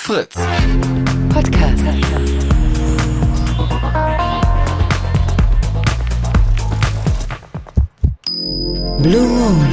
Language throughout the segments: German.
Fritz. Podcast. Blue Moon.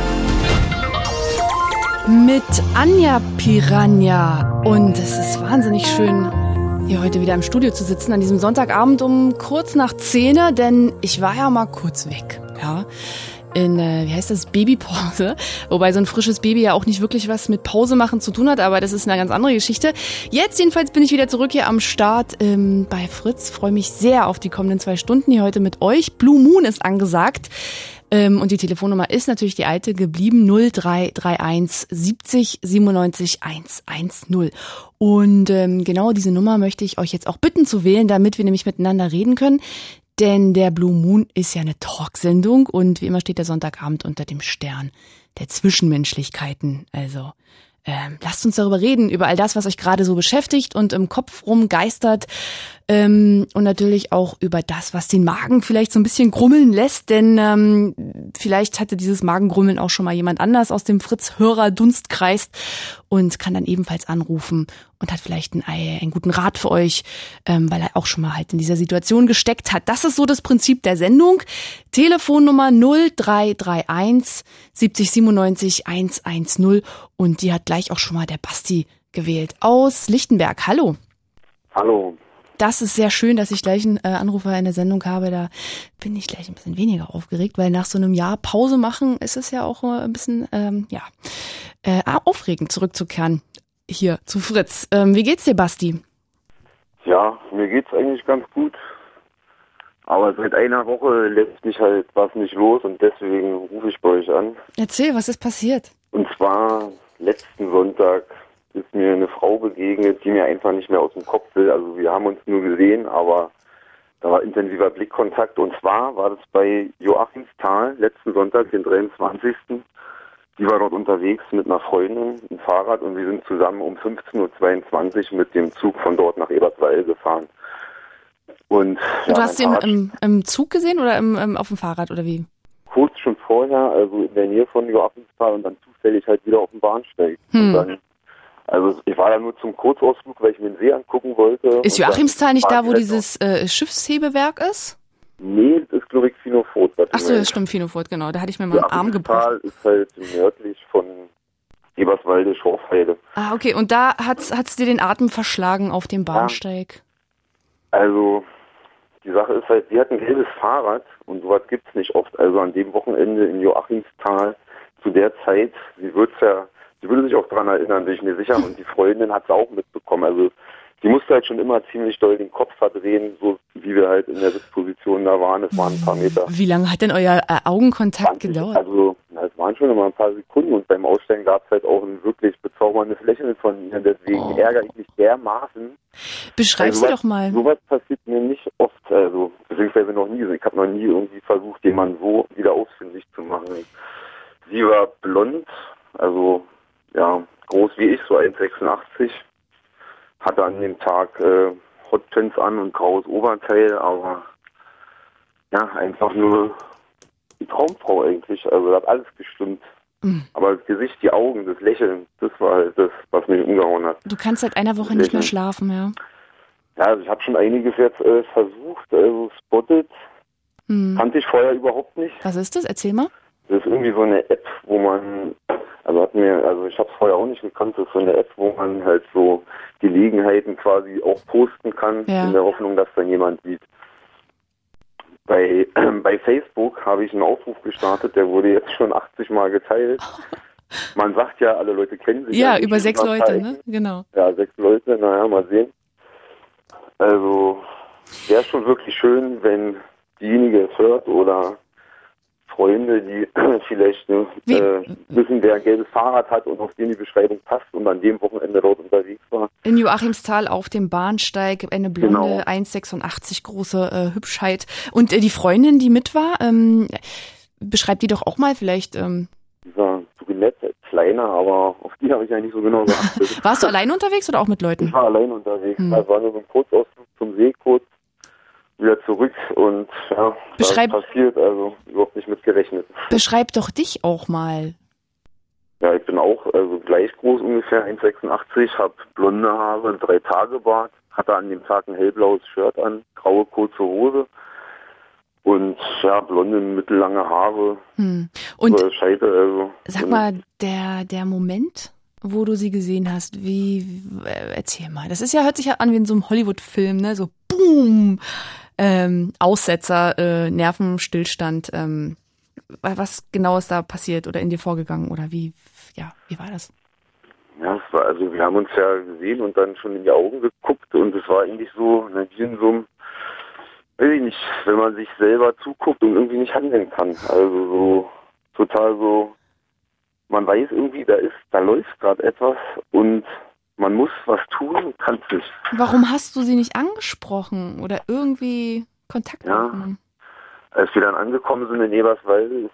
Mit Anja Piranha. Und es ist wahnsinnig schön, hier heute wieder im Studio zu sitzen, an diesem Sonntagabend um kurz nach 10, denn ich war ja mal kurz weg, ja, in, Babypause, wobei so ein frisches Baby ja auch nicht wirklich was mit Pause machen zu tun hat, aber das ist eine ganz andere Geschichte. Jetzt jedenfalls bin ich wieder zurück hier am Start bei Fritz, freue mich sehr auf die kommenden 2 Stunden hier heute mit euch. Blue Moon ist angesagt. Und die Telefonnummer ist natürlich die alte geblieben, 0331 70 97 110. Und genau diese Nummer möchte ich euch jetzt auch bitten zu wählen, damit wir nämlich miteinander reden können. Denn der Blue Moon ist ja eine Talksendung und wie immer steht der Sonntagabend unter dem Stern der Zwischenmenschlichkeiten. Also lasst uns darüber reden, über all das, was euch gerade so beschäftigt und im Kopf rumgeistert. Und natürlich auch über das, was den Magen vielleicht so ein bisschen grummeln lässt, denn vielleicht hatte dieses Magengrummeln auch schon mal jemand anders aus dem Fritz-Hörer-Dunstkreis und kann dann ebenfalls anrufen und hat vielleicht einen guten Rat für euch, weil er auch schon mal halt in dieser Situation gesteckt hat. Das ist so das Prinzip der Sendung. Telefonnummer 0331 70 97 110 und die hat gleich auch schon mal der Basti gewählt aus Lichtenberg. Hallo. Hallo. Das ist sehr schön, dass ich gleich einen Anrufer in der Sendung habe. Da bin ich gleich ein bisschen weniger aufgeregt, weil nach so einem Jahr Pause machen ist es ja auch ein bisschen aufregend, zurückzukehren hier zu Fritz. Wie geht's dir, Basti? Ja, mir geht's eigentlich ganz gut. Aber seit einer Woche lässt mich halt was nicht los und deswegen rufe ich bei euch an. Erzähl, was ist passiert? Und zwar letzten Sonntag ist mir eine Frau begegnet, die mir einfach nicht mehr aus dem Kopf will. Also wir haben uns nur gesehen, aber da war intensiver Blickkontakt. Und zwar war das bei Joachimsthal letzten Sonntag, den 23. Die war dort unterwegs mit einer Freundin, ein Fahrrad, und wir sind zusammen um 15.22 Uhr mit dem Zug von dort nach Eberswalde gefahren. Und du hast ihn im Zug gesehen oder auf dem Fahrrad oder wie? Kurz schon vorher, also in der Nähe von Joachimsthal und dann zufällig halt wieder auf dem Bahnsteig. Und dann, also ich war da nur zum Kurzausflug, weil ich mir den See angucken wollte. Ist Joachimsthal nicht da, wo dieses Schiffshebewerk ist? Nee, das ist glaube ich Finofurt. Ach so, das stimmt, Finofurt, genau. Da hatte ich mir mal einen Arm gebrochen. Joachimsthal ist halt nördlich von Eberswalde, Schorfheide. Ah, okay. Und da hat's dir den Atem verschlagen auf dem Bahnsteig? Ja. Also die Sache ist halt, sie hat ein gelbes Fahrrad und sowas gibt's nicht oft. Also an dem Wochenende in Joachimsthal zu der Zeit, sie würde sich auch daran erinnern, bin ich mir sicher, und die Freundin hat es auch mitbekommen. Also die musste halt schon immer ziemlich doll den Kopf verdrehen, so wie wir halt in der Sitzposition da waren. Es waren ein paar Meter. Wie lange hat denn euer Augenkontakt gedauert? Also es waren schon immer ein paar Sekunden und beim Aussteigen gab es halt auch ein wirklich bezauberndes Lächeln von ihr. Deswegen ärgere ich mich dermaßen. Beschreib sie doch mal. Sowas passiert mir nicht oft, also beziehungsweise noch nie. Ich habe noch nie irgendwie versucht, jemanden so wieder ausfindig zu machen. Sie war blond, also ja, groß wie ich, so 1,86. Hatte an dem Tag Hotpants an und graues Oberteil, aber ja, einfach nur die Traumfrau eigentlich. Also da hat alles gestimmt. Aber das Gesicht, die Augen, das Lächeln, das war halt das, was mich umgehauen hat. Du kannst seit einer Woche nicht mehr schlafen, ja? Ja, also ich habe schon einiges jetzt versucht, also Spotted. Kannte ich vorher überhaupt nicht. Was ist das? Erzähl mal. Das ist irgendwie so eine App, wo man, ich habe es vorher auch nicht gekannt, das ist so eine App, wo man halt so Gelegenheiten quasi auch posten kann, in der Hoffnung, dass dann jemand sieht. Bei Facebook habe ich einen Aufruf gestartet, der wurde jetzt schon 80 Mal geteilt. Man sagt ja, alle Leute kennen sich. Ja, über 6 Leute, ne? Genau. Ja, 6 Leute, naja, mal sehen. Also, wäre schon wirklich schön, wenn diejenige es hört oder Freunde, die vielleicht wissen, wer ein gelbes Fahrrad hat und auf den die Beschreibung passt und an dem Wochenende dort unterwegs war. In Joachimsthal auf dem Bahnsteig, eine blonde, 1,86 große Hübschheit. Und die Freundin, die mit war, beschreibt die doch auch mal vielleicht. Die war so nett, kleiner, aber auf die habe ich eigentlich so genau geachtet. Warst du allein unterwegs oder auch mit Leuten? Ich war allein unterwegs. Das war nur so ein Kurzausflug zum See, kurz wieder zurück und ja, das ist passiert, also überhaupt nicht mit gerechnet. Beschreib doch dich auch mal. Ja, ich bin auch gleich groß ungefähr, 1,86, habe blonde Haare, 3-Tage-Bart, hatte an dem Tag ein hellblaues Shirt an, graue kurze Hose und ja, blonde, mittellange Haare, Und Scheite, also. sag mal, der Moment, wo du sie gesehen hast, erzähl mal. Das ist ja, hört sich ja an wie in so einem Hollywood-Film, ne? So boom, Aussetzer, Nervenstillstand. Was genau ist da passiert oder in dir vorgegangen oder wie war das? Ja, wir haben uns ja gesehen und dann schon in die Augen geguckt und es war eigentlich so, wie in so einem, weiß ich nicht, wenn man sich selber zuguckt und irgendwie nicht handeln kann. Also so total so, man weiß irgendwie, da läuft gerade etwas und man muss was tun und kann es nicht. Warum hast du sie nicht angesprochen oder irgendwie Kontakt aufgenommen? Als wir dann angekommen sind in Eberswalde,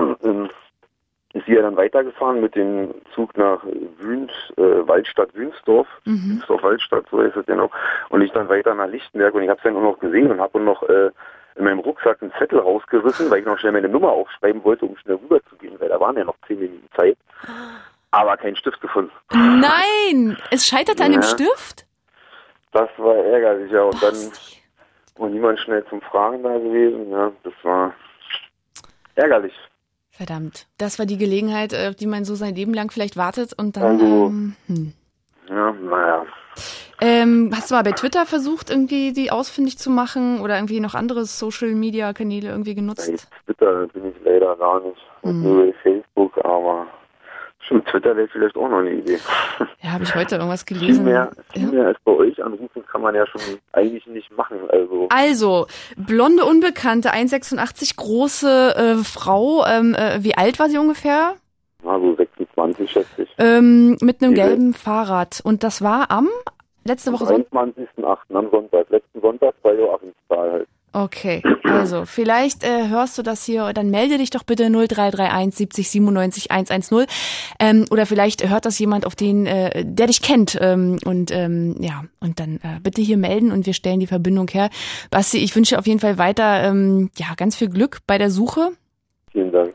ist sie ja dann weitergefahren mit dem Zug nach Waldstadt-Wünsdorf. Wünsdorf-Waldstadt, so heißt es genau. Und ich dann weiter nach Lichtenberg und ich habe es dann auch noch gesehen und habe noch in meinem Rucksack einen Zettel rausgerissen, weil ich noch schnell meine Nummer aufschreiben wollte, um schnell rüber zu gehen, weil da waren ja noch 10 Minuten Zeit. Aber keinen Stift gefunden. Nein! Es scheiterte an dem Stift? Das war ärgerlich, ja. Und dann war niemand schnell zum Fragen da gewesen. Ja, das war ärgerlich. Verdammt. Das war die Gelegenheit, auf die man so sein Leben lang vielleicht wartet und dann... Ja, naja. Hast du mal bei Twitter versucht, irgendwie die ausfindig zu machen oder irgendwie noch andere Social-Media-Kanäle irgendwie genutzt? Bei Twitter bin ich leider gar nicht. Nur bei Facebook, aber schon Twitter wäre vielleicht auch noch eine Idee. Ja, habe ich heute irgendwas gelesen. Viel mehr als bei euch anrufen kann man ja schon eigentlich nicht machen. Also blonde Unbekannte, 1,86, große Frau. Wie alt war sie ungefähr? Na, so 26, schätze ich. Mit einem gelben Fahrrad. Und das war letzte Woche Sonntag? Am 23.08. am Sonntag. Letzten Sonntag bei Joachimsthal halt. Okay, also vielleicht hörst du das hier, dann melde dich doch bitte 0331 70 97 110 oder vielleicht hört das jemand, auf den der dich kennt und dann bitte hier melden und wir stellen die Verbindung her. Basti, ich wünsche auf jeden Fall weiter ganz viel Glück bei der Suche. Vielen Dank.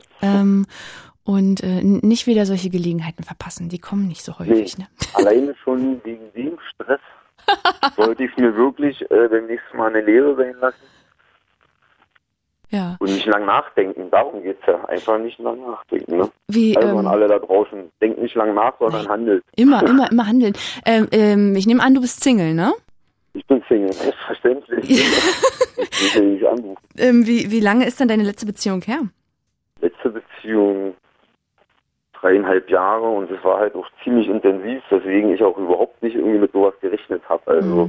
Und nicht wieder solche Gelegenheiten verpassen, die kommen nicht so häufig. Nee, ne? Alleine schon wegen dem Stress sollte ich mir wirklich beim nächsten Mal eine Lehre sein lassen. Ja. Und nicht lang nachdenken, darum geht's ja. Einfach nicht lang nachdenken, ne? Also an alle da draußen, denkt nicht lang nach, sondern handelt. Immer handeln. Ich nehme an, du bist Single, ne? Ich bin Single, selbstverständlich. Ich will nicht anrufen. Wie lange ist denn deine letzte Beziehung her? Letzte Beziehung 3,5 Jahre und es war halt auch ziemlich intensiv, weswegen ich auch überhaupt nicht irgendwie mit sowas gerechnet habe.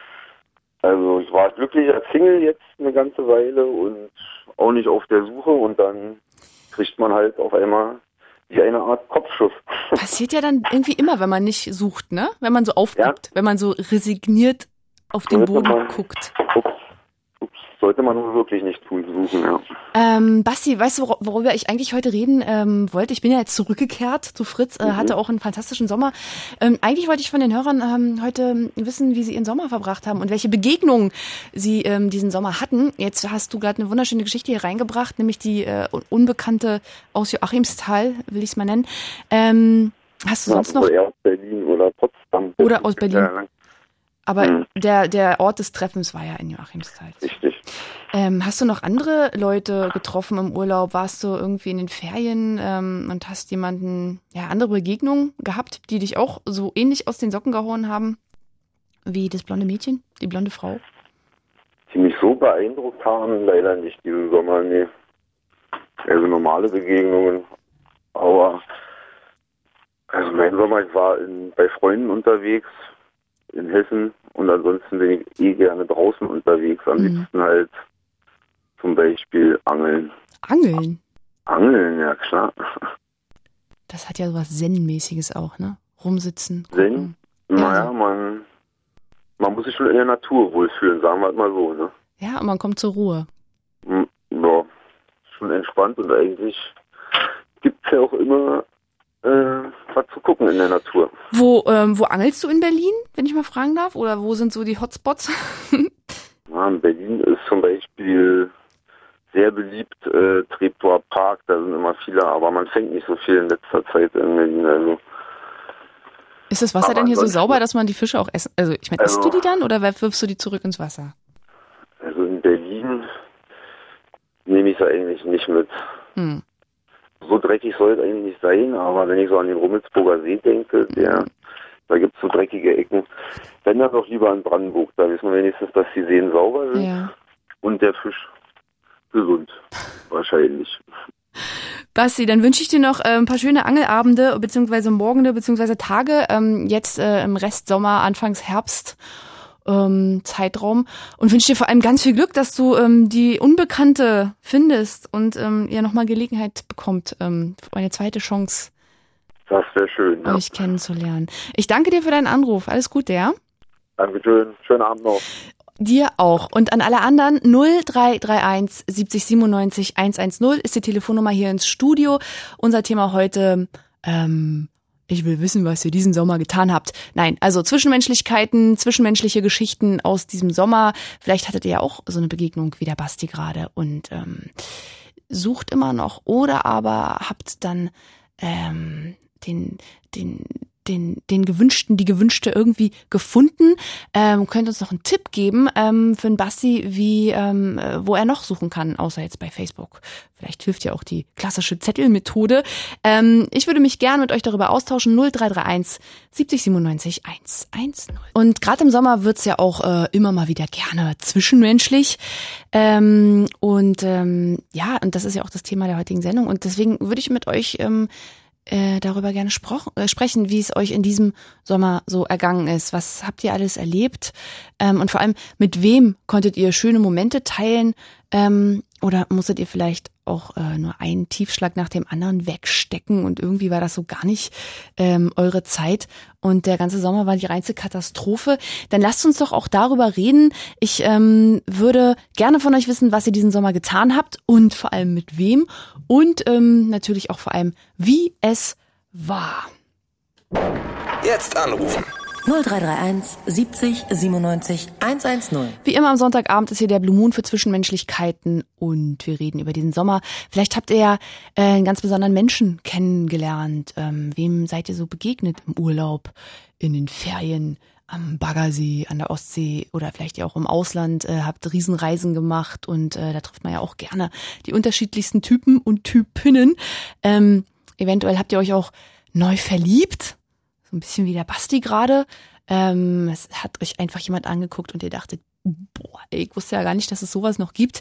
Also ich war glücklich als Single jetzt eine ganze Weile und auch nicht auf der Suche und dann kriegt man halt auf einmal wie eine Art Kopfschuss. Passiert ja dann irgendwie immer, wenn man nicht sucht, ne? Wenn man so aufgibt, wenn man so resigniert auf den Boden guckt. Sollte man nur wirklich nicht tun, suchen, ja. Basti, weißt du, worüber ich eigentlich heute reden wollte? Ich bin ja jetzt zurückgekehrt zu Fritz, hatte auch einen fantastischen Sommer. Eigentlich wollte ich von den Hörern heute wissen, wie sie ihren Sommer verbracht haben und welche Begegnungen sie diesen Sommer hatten. Jetzt hast du gerade eine wunderschöne Geschichte hier reingebracht, nämlich die Unbekannte aus Joachimsthal, will ich es mal nennen. Hast du sonst noch... Oder aus Berlin oder Potsdam. Oder aus Berlin. Aber der Ort des Treffens war ja in Joachimsthal. Richtig. Hast du noch andere Leute getroffen im Urlaub? Warst du irgendwie in den Ferien und hast andere Begegnungen gehabt, die dich auch so ähnlich aus den Socken gehauen haben wie das blonde Mädchen, die blonde Frau? Die mich so beeindruckt haben, leider nicht diesen Sommer, nee. Also normale Begegnungen. Aber mein Sommer, ich war bei Freunden unterwegs in Hessen und ansonsten bin ich gerne draußen unterwegs. Am liebsten halt zum Beispiel Angeln. Angeln? Angeln, ja klar. Das hat ja sowas Zen-mäßiges auch, ne? Rumsitzen. Zen? Naja, man muss sich schon in der Natur wohlfühlen, sagen wir mal so, ne? Ja, und man kommt zur Ruhe. Ja, schon entspannt und eigentlich gibt's ja auch immer was zu gucken in der Natur. Wo angelst du in Berlin, wenn ich mal fragen darf? Oder wo sind so die Hotspots? Ja, in Berlin ist zum Beispiel sehr beliebt, Treptower Park, da sind immer viele, aber man fängt nicht so viel in letzter Zeit in Berlin. Also. Ist das Wasser denn hier so sauber, dass man die Fische auch essen? Also ich meine, isst du die dann oder wirfst du die zurück ins Wasser? Also in Berlin nehme ich sie eigentlich nicht mit. So dreckig soll es eigentlich nicht sein, aber wenn ich so an den Rummelsburger See denke, da gibt es so dreckige Ecken. Wenn dann doch lieber in Brandenburg, da wissen wir wenigstens, dass die Seen sauber sind und der Fisch gesund, wahrscheinlich. Basti, dann wünsche ich dir noch ein paar schöne Angelabende, beziehungsweise Morgende, beziehungsweise Tage, jetzt im Restsommer, Anfangs Herbst. Zeitraum und wünsche dir vor allem ganz viel Glück, dass du die Unbekannte findest und ihr nochmal Gelegenheit bekommt, eine zweite Chance, das wäre schön, euch kennenzulernen. Ich danke dir für deinen Anruf. Alles Gute, ja? Dankeschön. Schönen Abend noch. Dir auch. Und an alle anderen 0331 70 97 110 ist die Telefonnummer hier ins Studio. Unser Thema heute, ich will wissen, was ihr diesen Sommer getan habt. Nein, also Zwischenmenschlichkeiten, zwischenmenschliche Geschichten aus diesem Sommer. Vielleicht hattet ihr ja auch so eine Begegnung wie der Basti gerade und sucht immer noch oder aber habt dann die gewünschte irgendwie gefunden. Könnt uns noch einen Tipp geben für den Basti, wo er noch suchen kann, außer jetzt bei Facebook. Vielleicht hilft ja auch die klassische Zettelmethode. Ich würde mich gerne mit euch darüber austauschen. 0331 70 97 110. Und gerade im Sommer wird's ja auch immer mal wieder gerne zwischenmenschlich. Und das ist ja auch das Thema der heutigen Sendung. Und deswegen würde ich mit euch darüber gerne sprechen, wie es euch in diesem Sommer so ergangen ist. Was habt ihr alles erlebt? Und vor allem, mit wem konntet ihr schöne Momente teilen? Oder musstet ihr vielleicht auch nur einen Tiefschlag nach dem anderen wegstecken und irgendwie war das so gar nicht eure Zeit und der ganze Sommer war die reinste Katastrophe? Dann lasst uns doch auch darüber reden. Ich würde gerne von euch wissen, was ihr diesen Sommer getan habt und vor allem mit wem und natürlich auch vor allem, wie es war. Jetzt anrufen. 0331 70 97 110. Wie immer am Sonntagabend ist hier der Blue Moon für Zwischenmenschlichkeiten und wir reden über diesen Sommer. Vielleicht habt ihr ja einen ganz besonderen Menschen kennengelernt. Wem seid ihr so begegnet im Urlaub, in den Ferien, am Baggersee, an der Ostsee oder vielleicht ja auch im Ausland, habt Riesenreisen gemacht und da trifft man ja auch gerne die unterschiedlichsten Typen und Typinnen. Eventuell habt ihr euch auch neu verliebt. So ein bisschen wie der Basti gerade. Es hat euch einfach jemand angeguckt und ihr dachtet, boah, ich wusste ja gar nicht, dass es sowas noch gibt.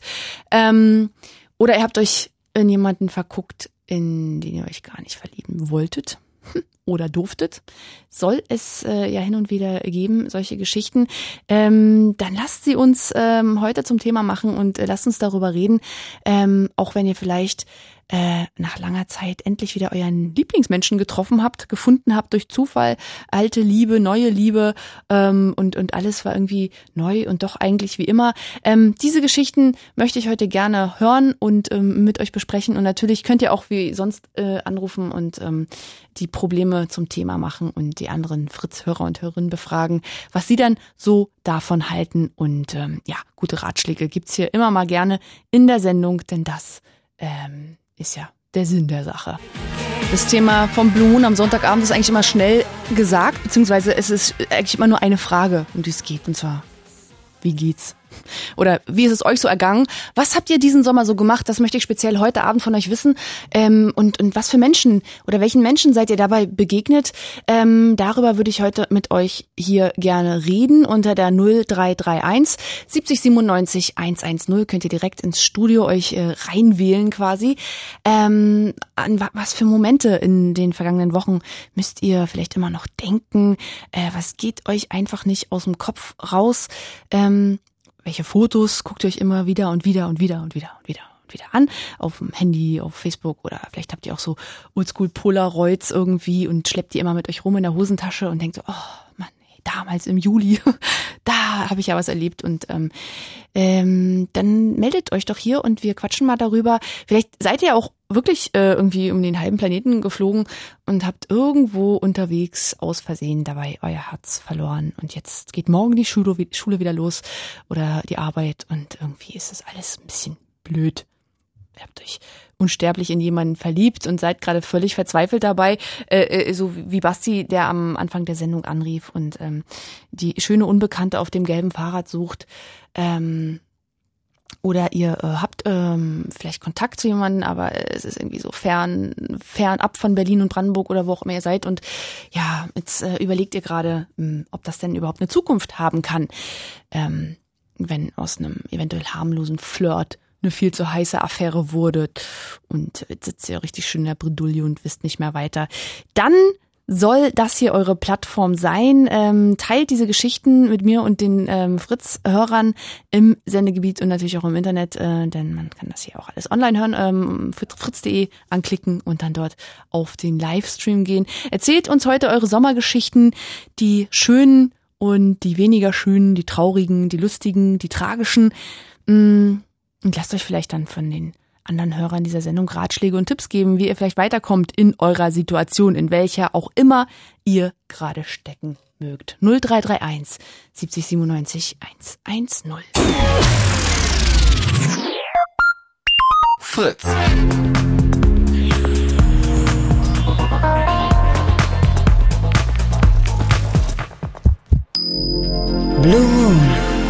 Oder ihr habt euch in jemanden verguckt, in den ihr euch gar nicht verlieben wolltet oder durftet. Soll es ja hin und wieder geben, solche Geschichten. Dann lasst sie uns heute zum Thema machen und lasst uns darüber reden. Auch wenn ihr vielleicht nach langer Zeit endlich wieder euren Lieblingsmenschen gefunden habt durch Zufall, alte Liebe, neue Liebe und alles war irgendwie neu und doch eigentlich wie immer. Diese Geschichten möchte ich heute gerne hören und mit euch besprechen und natürlich könnt ihr auch wie sonst anrufen und die Probleme zum Thema machen und die anderen Fritz-Hörer und Hörerinnen befragen, was sie dann so davon halten und gute Ratschläge gibt's hier immer mal gerne in der Sendung, denn das ist ja der Sinn der Sache. Das Thema vom Blue Moon am Sonntagabend ist eigentlich immer schnell gesagt, beziehungsweise es ist eigentlich immer nur eine Frage, um die es geht, und zwar, wie geht's? Oder wie ist es euch so ergangen? Was habt ihr diesen Sommer so gemacht? Das möchte ich speziell heute Abend von euch wissen. Und was für Menschen oder welchen Menschen seid ihr dabei begegnet? Darüber würde ich heute mit euch hier gerne reden. Unter der 0331 70 97 110 könnt ihr direkt ins Studio euch reinwählen quasi. An was für Momente in den vergangenen Wochen müsst ihr vielleicht immer noch denken? Was geht euch einfach nicht aus dem Kopf raus? Welche Fotos guckt ihr euch immer wieder und wieder an? Auf dem Handy, auf Facebook oder vielleicht habt ihr auch so Oldschool Polaroids irgendwie und schleppt die immer mit euch rum in der Hosentasche und denkt so, oh Mann, damals im Juli, da habe ich ja was erlebt und dann meldet euch doch hier und wir quatschen mal darüber. Vielleicht seid ihr auch wirklich irgendwie um den halben Planeten geflogen und habt irgendwo unterwegs aus Versehen dabei euer Herz verloren und jetzt geht morgen die Schule wieder los oder die Arbeit und irgendwie ist das alles ein bisschen blöd. habt euch unsterblich in jemanden verliebt und seid gerade völlig verzweifelt dabei, so wie Basti, der am Anfang der Sendung anrief und die schöne Unbekannte auf dem gelben Fahrrad sucht. Oder ihr habt vielleicht Kontakt zu jemandem, aber es ist irgendwie so fernab von Berlin und Brandenburg oder wo auch immer ihr seid. Und ja, jetzt überlegt ihr gerade, ob das denn überhaupt eine Zukunft haben kann, wenn aus einem eventuell harmlosen Flirt eine viel zu heiße Affäre wurde und jetzt sitzt ihr richtig schön in der Bredouille und wisst nicht mehr weiter. Dann soll das hier eure Plattform sein. Teilt diese Geschichten mit mir und den Fritz-Hörern im Sendegebiet und natürlich auch im Internet, denn man kann das hier auch alles online hören. Fritz.de anklicken und dann dort auf den Livestream gehen. Erzählt uns heute eure Sommergeschichten, die schönen und die weniger schönen, die traurigen, die lustigen, die tragischen. Und lasst euch vielleicht dann von den anderen Hörern dieser Sendung Ratschläge und Tipps geben, wie ihr vielleicht weiterkommt in eurer Situation, in welcher auch immer ihr gerade stecken mögt. 0331 70 97 110. Fritz. Blue Moon.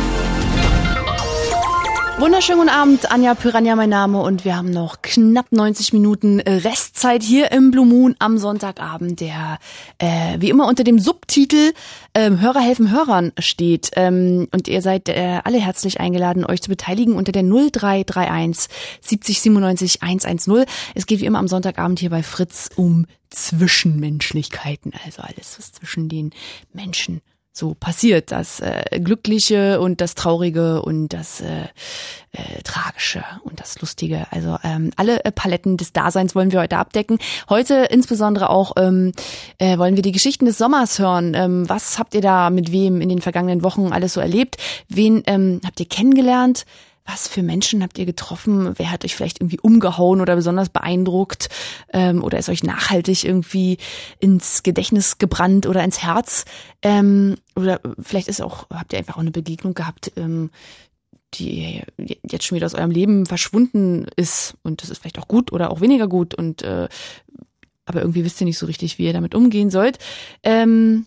Wunderschönen guten Abend, Anja Piranha mein Name und wir haben noch knapp 90 Minuten Restzeit hier im Blue Moon am Sonntagabend, der wie immer unter dem Subtitel Hörer helfen Hörern steht. Und ihr seid alle herzlich eingeladen, euch zu beteiligen unter der 0331 70 97 110. Es geht wie immer am Sonntagabend hier bei Fritz um Zwischenmenschlichkeiten, also alles, was zwischen den Menschen so passiert, das Glückliche und das Traurige und das Tragische und das Lustige. Also alle Paletten des Daseins wollen wir heute abdecken. Heute insbesondere auch wollen wir die Geschichten des Sommers hören. Was habt ihr da mit wem in den vergangenen Wochen alles so erlebt? Wen habt ihr kennengelernt? Was für Menschen habt ihr getroffen? Wer hat euch vielleicht irgendwie umgehauen oder besonders beeindruckt? Oder ist euch nachhaltig irgendwie ins Gedächtnis gebrannt oder ins Herz? Oder vielleicht habt ihr einfach auch eine Begegnung gehabt, die jetzt schon wieder aus eurem Leben verschwunden ist. Und das ist vielleicht auch gut oder auch weniger gut. Und aber irgendwie wisst ihr nicht so richtig, wie ihr damit umgehen sollt. Dann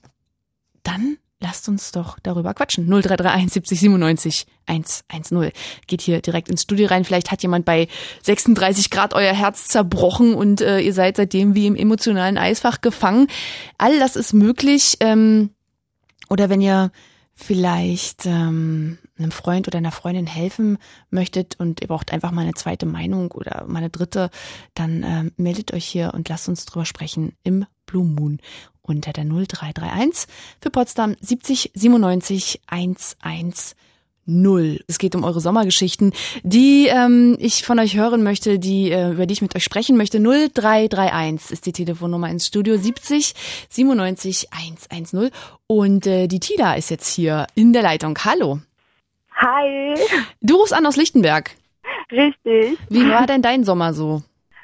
lasst uns doch darüber quatschen. 0331 70 97 110. Geht hier direkt ins Studio rein. Vielleicht hat jemand bei 36 Grad euer Herz zerbrochen und ihr seid seitdem wie im emotionalen Eisfach gefangen. All das ist möglich. Oder wenn ihr vielleicht einem Freund oder einer Freundin helfen möchtet und ihr braucht einfach mal eine zweite Meinung oder mal eine dritte, dann meldet euch hier und lasst uns drüber sprechen im Blue Moon unter der 0331 für Potsdam 70 97 110. Es geht um eure Sommergeschichten, die ich von euch hören möchte, über die ich mit euch sprechen möchte. 0331 ist die Telefonnummer ins Studio 70 97 110. Und die Tida ist jetzt hier in der Leitung. Hallo. Hi. Du rufst an aus Lichtenberg. Richtig. Wie war denn dein Sommer so?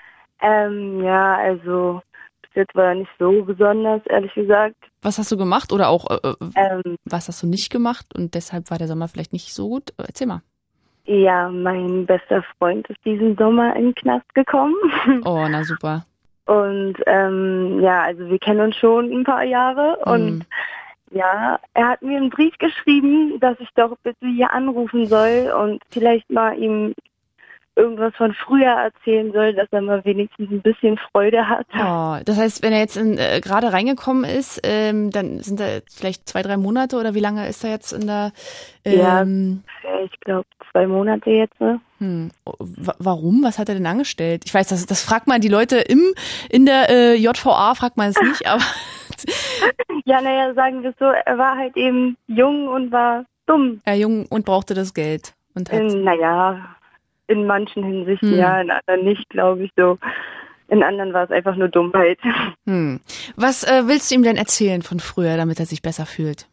Ja, also bis jetzt war er nicht so besonders, ehrlich gesagt. Was hast du gemacht oder auch was hast du nicht gemacht und deshalb war der Sommer vielleicht nicht so gut? Erzähl mal. Ja, mein bester Freund ist diesen Sommer in den Knast gekommen. Oh, na super. Und ja, also wir kennen uns schon ein paar Jahre und ja, er hat mir einen Brief geschrieben, dass ich doch bitte hier anrufen soll und vielleicht mal ihm irgendwas von früher erzählen soll, dass er mal wenigstens ein bisschen Freude hat. Oh, das heißt, wenn er jetzt gerade reingekommen ist, dann sind da vielleicht 2-3 Monate oder wie lange ist er jetzt in der... Ja, ich glaube 2 Monate jetzt. Warum? Was hat er denn angestellt? Ich weiß, das fragt man die Leute in der JVA, fragt man es nicht, aber... Ja, naja, sagen wir es so, er war halt eben jung und war dumm. Ja, jung und brauchte das Geld. Und hat in manchen Hinsichten ja, in anderen nicht, glaube ich so. In anderen war es einfach nur Dummheit. Was willst du ihm denn erzählen von früher, damit er sich besser fühlt?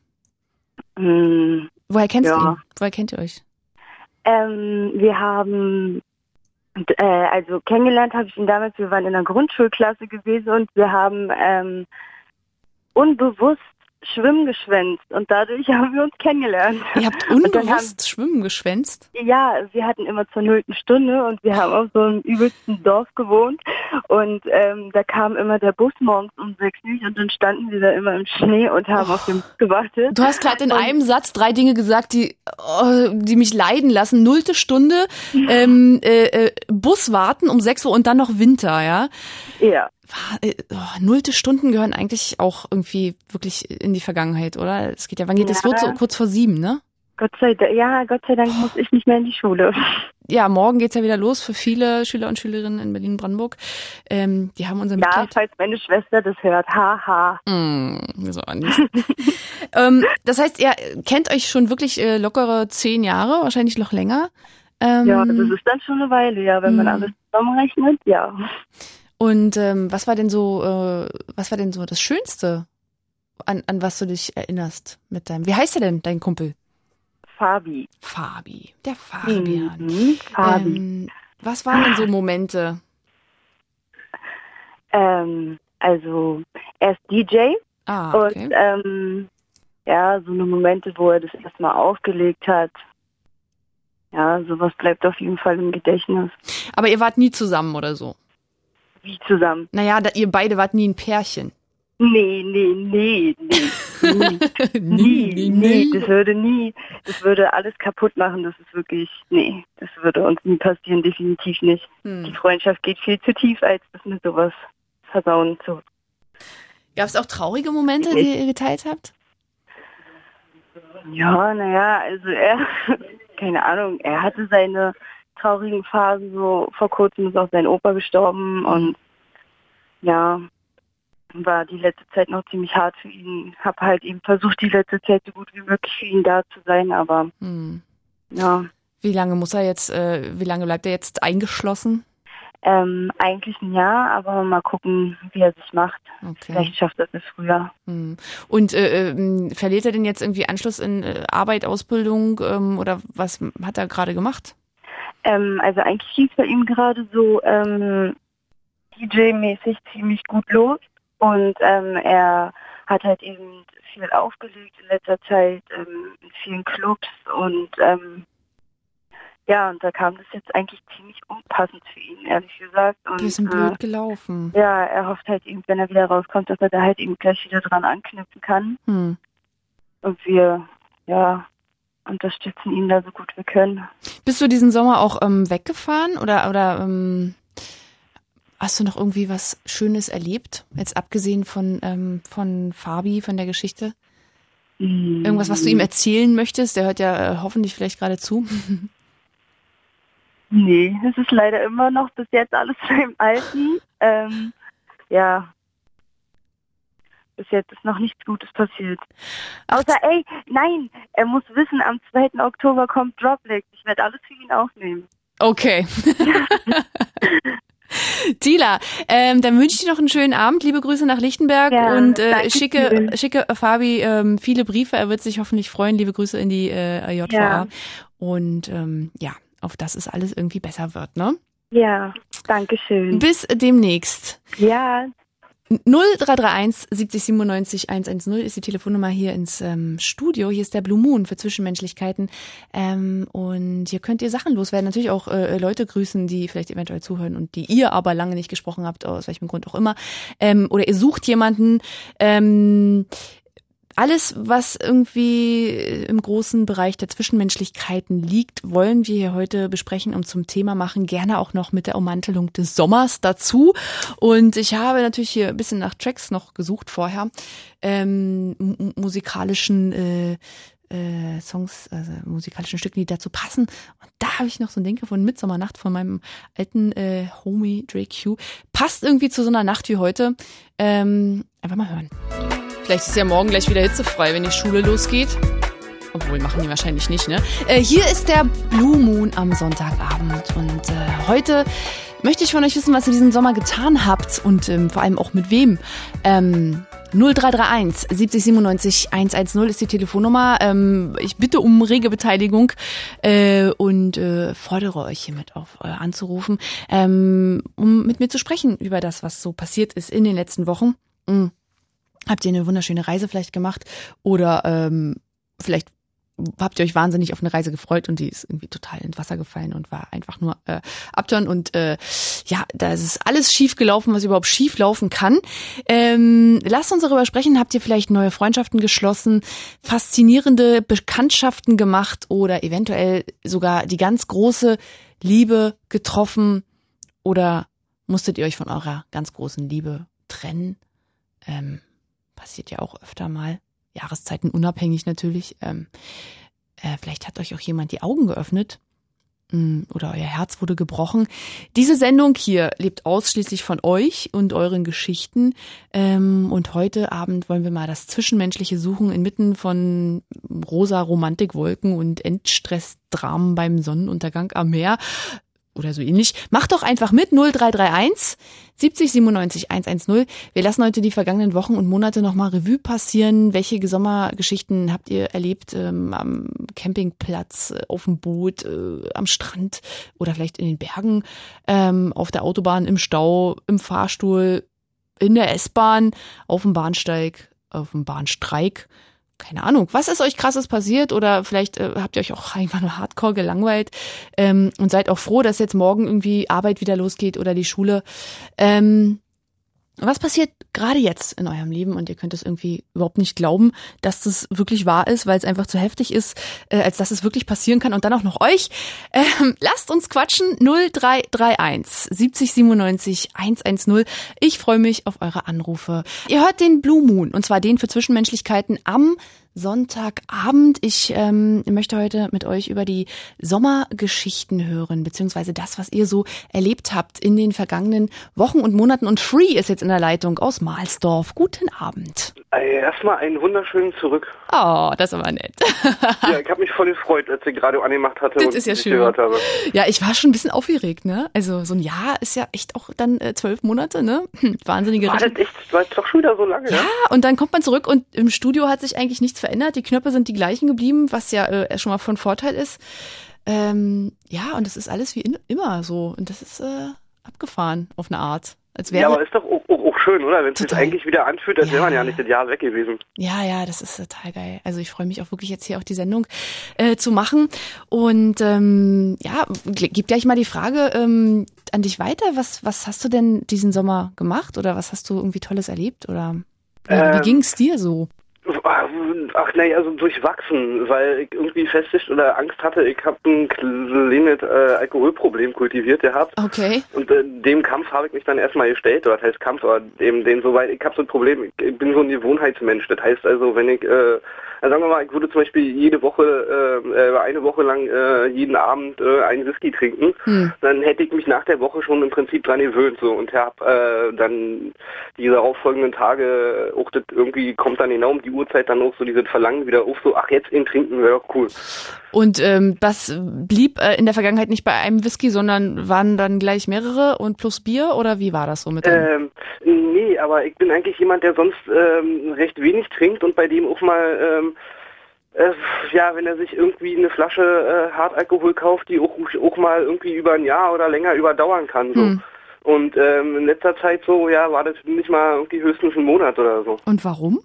Woher kennst du ihn? Woher kennt ihr euch? Wir haben, also kennengelernt habe ich ihn damals, wir waren in einer Grundschulklasse gewesen und wir haben unbewusst Schwimmen geschwänzt und dadurch haben wir uns kennengelernt. Ihr habt unbewusst Schwimmen geschwänzt? Ja, wir hatten immer zur 0. Stunde und wir haben auf so einem übelsten Dorf gewohnt und da kam immer der Bus morgens um 6 Uhr und dann standen wir da immer im Schnee und haben auf den Bus gewartet. Du hast gerade in einem Satz 3 Dinge gesagt, die mich leiden lassen. 0. Stunde, Bus warten um 6 Uhr und dann noch Winter, ja? Ja. 0. Stunden gehören eigentlich auch irgendwie wirklich in die Vergangenheit, oder? Es geht ja, wann geht das los? So kurz vor 7, ne? Gott sei Dank muss ich nicht mehr in die Schule. Ja, morgen geht's ja wieder los für viele Schüler und Schülerinnen in Berlin-Brandenburg. Die haben unser Mitleid. Ja, falls meine Schwester das hört, haha. So nicht. Das heißt, ihr kennt euch schon wirklich lockere 10 Jahre, wahrscheinlich noch länger. Ja, das ist dann schon eine Weile, ja, wenn man alles zusammenrechnet, ja. Und was war denn so das Schönste, an was du dich erinnerst mit deinem? Wie heißt der denn, dein Kumpel? Fabi. Der Fabian. Fabi. Was waren denn so Momente? Also er ist DJ okay. Und so eine Momente, wo er das erstmal aufgelegt hat. Ja, sowas bleibt auf jeden Fall im Gedächtnis. Aber ihr wart nie zusammen oder so? Wie zusammen? Naja, ihr beide wart nie ein Pärchen. Nee. Nie. Das würde alles kaputt machen. Das ist wirklich, das würde uns nie passieren, definitiv nicht. Die Freundschaft geht viel zu tief, als das mit sowas versauen zu. Gab es auch traurige Momente, die ihr geteilt habt? Ja, also keine Ahnung, er hatte seine traurigen Phasen, so vor kurzem ist auch sein Opa gestorben und ja, war die letzte Zeit noch ziemlich hart für ihn. Hab halt eben versucht, die letzte Zeit so gut wie möglich für ihn da zu sein, aber ja. Wie lange bleibt er jetzt eingeschlossen? Eigentlich ein Jahr, aber mal gucken, wie er sich macht. Okay. Vielleicht schafft er es früher. Und verliert er denn jetzt irgendwie Anschluss in Arbeit, Ausbildung oder was hat er gerade gemacht? Also eigentlich ging es bei ihm gerade so DJ-mäßig ziemlich gut los und er hat halt eben viel aufgelegt in letzter Zeit in vielen Clubs und und da kam das jetzt eigentlich ziemlich unpassend für ihn, ehrlich gesagt. Und, bisschen blöd gelaufen. Ja, er hofft halt eben, wenn er wieder rauskommt, dass er da halt eben gleich wieder dran anknüpfen kann. Und wir, unterstützen ihn da so gut wir können. Bist du diesen Sommer auch weggefahren oder hast du noch irgendwie was Schönes erlebt? Jetzt abgesehen von Fabi, von der Geschichte? Irgendwas, was du ihm erzählen möchtest? Der hört ja hoffentlich vielleicht gerade zu. Nee, es ist leider immer noch bis jetzt alles beim Alten. Bis jetzt ist noch nichts Gutes passiert. Außer, er muss wissen, am 2. Oktober kommt Droplex. Ich werde alles für ihn aufnehmen. Okay. Tila, dann wünsche ich dir noch einen schönen Abend. Liebe Grüße nach Lichtenberg und schicke Fabi viele Briefe. Er wird sich hoffentlich freuen. Liebe Grüße in die JVA. Ja. Und auf dass es alles irgendwie besser wird, ne? Ja, danke schön. Bis demnächst. Ja. 0331 70 97 110 ist die Telefonnummer hier ins Studio. Hier ist der Blue Moon für Zwischenmenschlichkeiten. Und hier könnt ihr Sachen loswerden. Natürlich auch Leute grüßen, die vielleicht eventuell zuhören und die ihr aber lange nicht gesprochen habt, aus welchem Grund auch immer. Oder ihr sucht jemanden. Alles, was irgendwie im großen Bereich der Zwischenmenschlichkeiten liegt, wollen wir hier heute besprechen und zum Thema machen. Gerne auch noch mit der Ummantelung des Sommers dazu. Und ich habe natürlich hier ein bisschen nach Tracks noch gesucht vorher. Musikalischen Songs, also musikalischen Stücken, die dazu passen. Und da habe ich noch so ein Ding gefunden, Mitsommernacht von meinem alten Homie Dre Q. Passt irgendwie zu so einer Nacht wie heute. Einfach mal hören. Vielleicht ist ja morgen gleich wieder hitzefrei, wenn die Schule losgeht. Obwohl, machen die wahrscheinlich nicht, ne? Hier ist der Blue Moon am Sonntagabend. Und heute möchte ich von euch wissen, was ihr diesen Sommer getan habt. Und vor allem auch mit wem. 0331 70 97 110 ist die Telefonnummer. Ich bitte um rege Beteiligung und fordere euch hiermit auf, anzurufen, um mit mir zu sprechen über das, was so passiert ist in den letzten Wochen. Habt ihr eine wunderschöne Reise vielleicht gemacht oder vielleicht habt ihr euch wahnsinnig auf eine Reise gefreut und die ist irgendwie total ins Wasser gefallen und war einfach nur Abturn und ja, da ist alles schief gelaufen, was überhaupt schief laufen kann. Lasst uns darüber sprechen. Habt ihr vielleicht neue Freundschaften geschlossen, faszinierende Bekanntschaften gemacht oder eventuell sogar die ganz große Liebe getroffen oder musstet ihr euch von eurer ganz großen Liebe trennen? Passiert ja auch öfter mal. Jahreszeiten unabhängig natürlich. Vielleicht hat euch auch jemand die Augen geöffnet oder euer Herz wurde gebrochen. Diese Sendung hier lebt ausschließlich von euch und euren Geschichten. Und heute Abend wollen wir mal das Zwischenmenschliche suchen inmitten von rosa Romantikwolken und Endstressdramen beim Sonnenuntergang am Meer. Oder so ähnlich. Macht doch einfach mit 0331 70 97 110. Wir lassen heute die vergangenen Wochen und Monate nochmal Revue passieren. Welche Sommergeschichten habt ihr erlebt am Campingplatz, auf dem Boot, am Strand oder vielleicht in den Bergen, auf der Autobahn, im Stau, im Fahrstuhl, in der S-Bahn, auf dem Bahnsteig, auf dem Bahnstreik? Keine Ahnung, was ist euch Krasses passiert oder vielleicht habt ihr euch auch einfach nur hardcore gelangweilt und seid auch froh, dass jetzt morgen irgendwie Arbeit wieder losgeht oder die Schule. Was passiert gerade jetzt in eurem Leben und ihr könnt es irgendwie überhaupt nicht glauben, dass das wirklich wahr ist, weil es einfach zu heftig ist, als dass es wirklich passieren kann und dann auch noch euch. Lasst uns quatschen 0331 70 97 110. Ich freue mich auf eure Anrufe. Ihr hört den Blue Moon und zwar den für Zwischenmenschlichkeiten am Sonntagabend. Ich möchte heute mit euch über die Sommergeschichten hören, beziehungsweise das, was ihr so erlebt habt in den vergangenen Wochen und Monaten. Und Free ist jetzt in der Leitung aus Mahlsdorf. Guten Abend. Erstmal einen wunderschönen zurück. Oh, das ist aber nett. Ja, ich habe mich voll gefreut, als ich gerade angemacht hatte das und ist ja ich schön. Gehört habe. Ja, ich war schon ein bisschen aufgeregt, ne? Also so ein Jahr ist ja echt auch dann 12 Monate, ne? Wahnsinnige War das echt, war das doch schon wieder so lange, ja? Ja, und dann kommt man zurück und im Studio hat sich eigentlich nichts verändert. Die Knöpfe sind die gleichen geblieben, was ja schon mal von Vorteil ist. Ja, und es ist alles wie immer so. Und das ist abgefahren auf eine Art. Als wäre ja, aber ist doch auch schön, oder? Wenn es sich eigentlich wieder anfühlt, als wäre man ja nicht das Jahr weg gewesen. Ja, das ist total geil. Also ich freue mich auch wirklich jetzt hier auch die Sendung zu machen. Und ja, gib gleich mal die Frage an dich weiter. Was hast du denn diesen Sommer gemacht? Oder was hast du irgendwie Tolles erlebt? Oder wie ging es dir so? Ach naja, also durchwachsen, weil ich irgendwie festgestellt oder Angst hatte, ich habe ein kleines Alkoholproblem kultiviert gehabt. Okay. Und dem Kampf habe ich mich dann erstmal gestellt, oder das heißt Kampf, aber den soweit, ich habe so ein Problem, ich bin so ein Gewohnheitsmensch, das heißt also, wenn ich, sagen wir mal, ich würde zum Beispiel jede Woche, eine Woche lang jeden Abend einen Whisky trinken, dann hätte ich mich nach der Woche schon im Prinzip dran gewöhnt, so, und habe dann die darauffolgenden Tage, auch das irgendwie kommt dann genau um die Uhrzeit dann auch so dieses Verlangen wieder auf, so, ach, jetzt ihn trinken wäre doch cool. Und das blieb in der Vergangenheit nicht bei einem Whisky, sondern waren dann gleich mehrere und plus Bier, oder wie war das so mit dem? Nee, aber ich bin eigentlich jemand, der sonst recht wenig trinkt und bei dem auch mal ja, wenn er sich irgendwie eine Flasche Hartalkohol kauft, die auch mal irgendwie über ein Jahr oder länger überdauern kann, so. Und in letzter Zeit so, ja, war das nicht mal irgendwie höchstens ein Monat oder so. Und warum?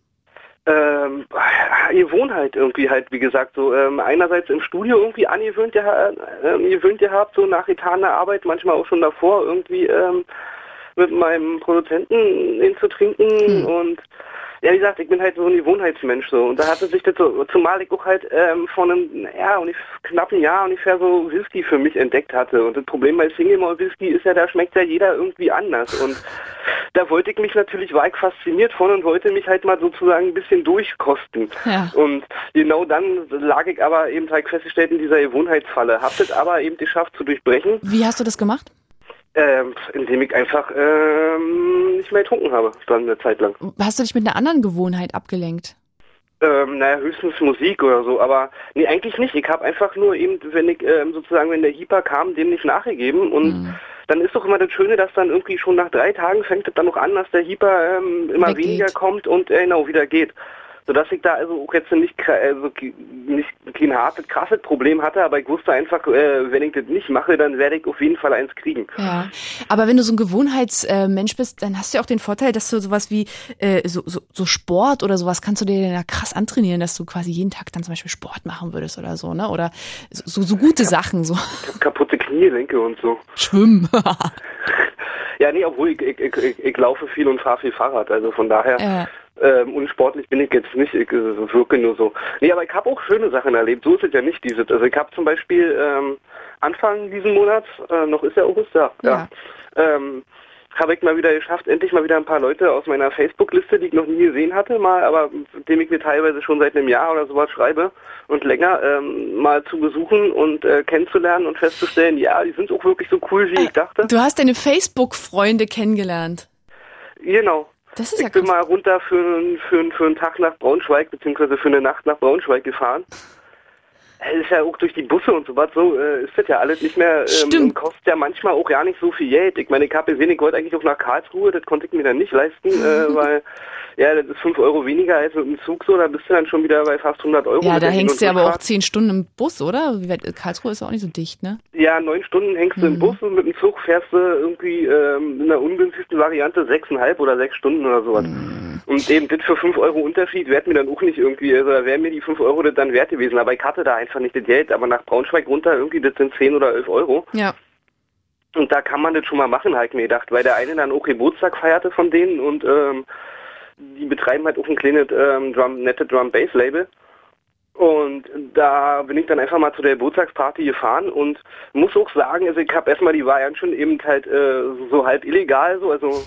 Gewohnheit irgendwie halt, wie gesagt, so einerseits im Studio irgendwie angewöhnt gehabt, so nach getaner Arbeit, manchmal auch schon davor irgendwie mit meinem Produzenten hinzutrinken und ja, wie gesagt, ich bin halt so ein Gewohnheitsmensch so und da hatte sich das so, zumal ich auch halt vor einem knappen Jahr ungefähr so Whisky für mich entdeckt hatte und das Problem bei Single Malt Whisky ist ja, da schmeckt ja jeder irgendwie anders und da wollte ich mich natürlich, war ich fasziniert von und wollte mich halt mal sozusagen ein bisschen durchkosten. Ja. Und genau dann lag ich aber eben halt festgestellt in dieser Gewohnheitsfalle, hab das aber eben geschafft zu durchbrechen. Wie hast du das gemacht? Indem ich einfach nicht mehr getrunken habe, dann eine Zeit lang. Hast du dich mit einer anderen Gewohnheit abgelenkt? Naja, höchstens Musik oder so, aber nee, eigentlich nicht. Ich habe einfach nur eben, wenn ich sozusagen, wenn der Hyper kam, dem nicht nachgegeben und dann ist doch immer das Schöne, dass dann irgendwie schon nach 3 Tagen fängt es dann noch an, dass der Hyper immer weniger kommt und genau wieder geht. sodass ich da also auch jetzt nicht kein hartes, krasses Problem hatte, aber ich wusste einfach, wenn ich das nicht mache, dann werde ich auf jeden Fall eins kriegen. Ja, aber wenn du so ein Gewohnheitsmensch bist, dann hast du ja auch den Vorteil, dass du sowas wie so Sport oder sowas kannst du dir ja krass antrainieren, dass du quasi jeden Tag dann zum Beispiel Sport machen würdest oder so, ne? Oder so gute Sachen. So. Ich hab kaputte Kniegelenke und so. Schwimmen. Ja, nee, obwohl ich laufe viel und fahre viel Fahrrad, also von daher... Ja. Unsportlich bin ich jetzt nicht, ich wirke nur so. Nee, aber ich habe auch schöne Sachen erlebt, so ist es ja nicht dieses. Also ich habe zum Beispiel Anfang diesen Monats, noch ist ja August, ja. Habe ich mal wieder geschafft, endlich mal wieder ein paar Leute aus meiner Facebook-Liste, die ich noch nie gesehen hatte, aber mit dem ich mir teilweise schon seit einem Jahr oder sowas schreibe und länger, mal zu besuchen und kennenzulernen und festzustellen, ja, die sind auch wirklich so cool, wie ich dachte. Du hast deine Facebook-Freunde kennengelernt. Genau. Das ist ja ich bin mal runter für einen Tag nach Braunschweig, beziehungsweise für eine Nacht nach Braunschweig gefahren. Es ist ja auch durch die Busse und sowas so, ist das ja alles nicht mehr, kostet ja manchmal auch gar nicht so viel Geld. Ich meine, ich habe gesehen, ich wollte eigentlich auch nach Karlsruhe, das konnte ich mir dann nicht leisten, weil, ja, das ist 5 Euro weniger als mit dem Zug so, da bist du dann schon wieder bei fast 100 Euro. Ja, da hängst du ja aber auch 10 Stunden im Bus, oder? Karlsruhe ist auch nicht so dicht, ne? Ja, 9 Stunden hängst du im Bus und mit dem Zug fährst du irgendwie in der ungünstigsten Variante 6,5 oder 6 Stunden oder sowas. Und eben das für 5 Euro Unterschied wäre mir dann auch nicht irgendwie, also da wären mir die 5 Euro das dann wert gewesen, aber ich hatte da einfach nicht das Geld, aber nach Braunschweig runter irgendwie, das sind 10 oder 11 Euro. Ja. Und da kann man das schon mal machen, habe ich mir gedacht, weil der eine dann auch Geburtstag feierte von denen und die betreiben halt auch ein kleines nette Drum-Bass-Label. Und da bin ich dann einfach mal zu der Geburtstagsparty gefahren und muss auch sagen, also ich habe erstmal, die war ja schon eben halt so halb illegal, so, also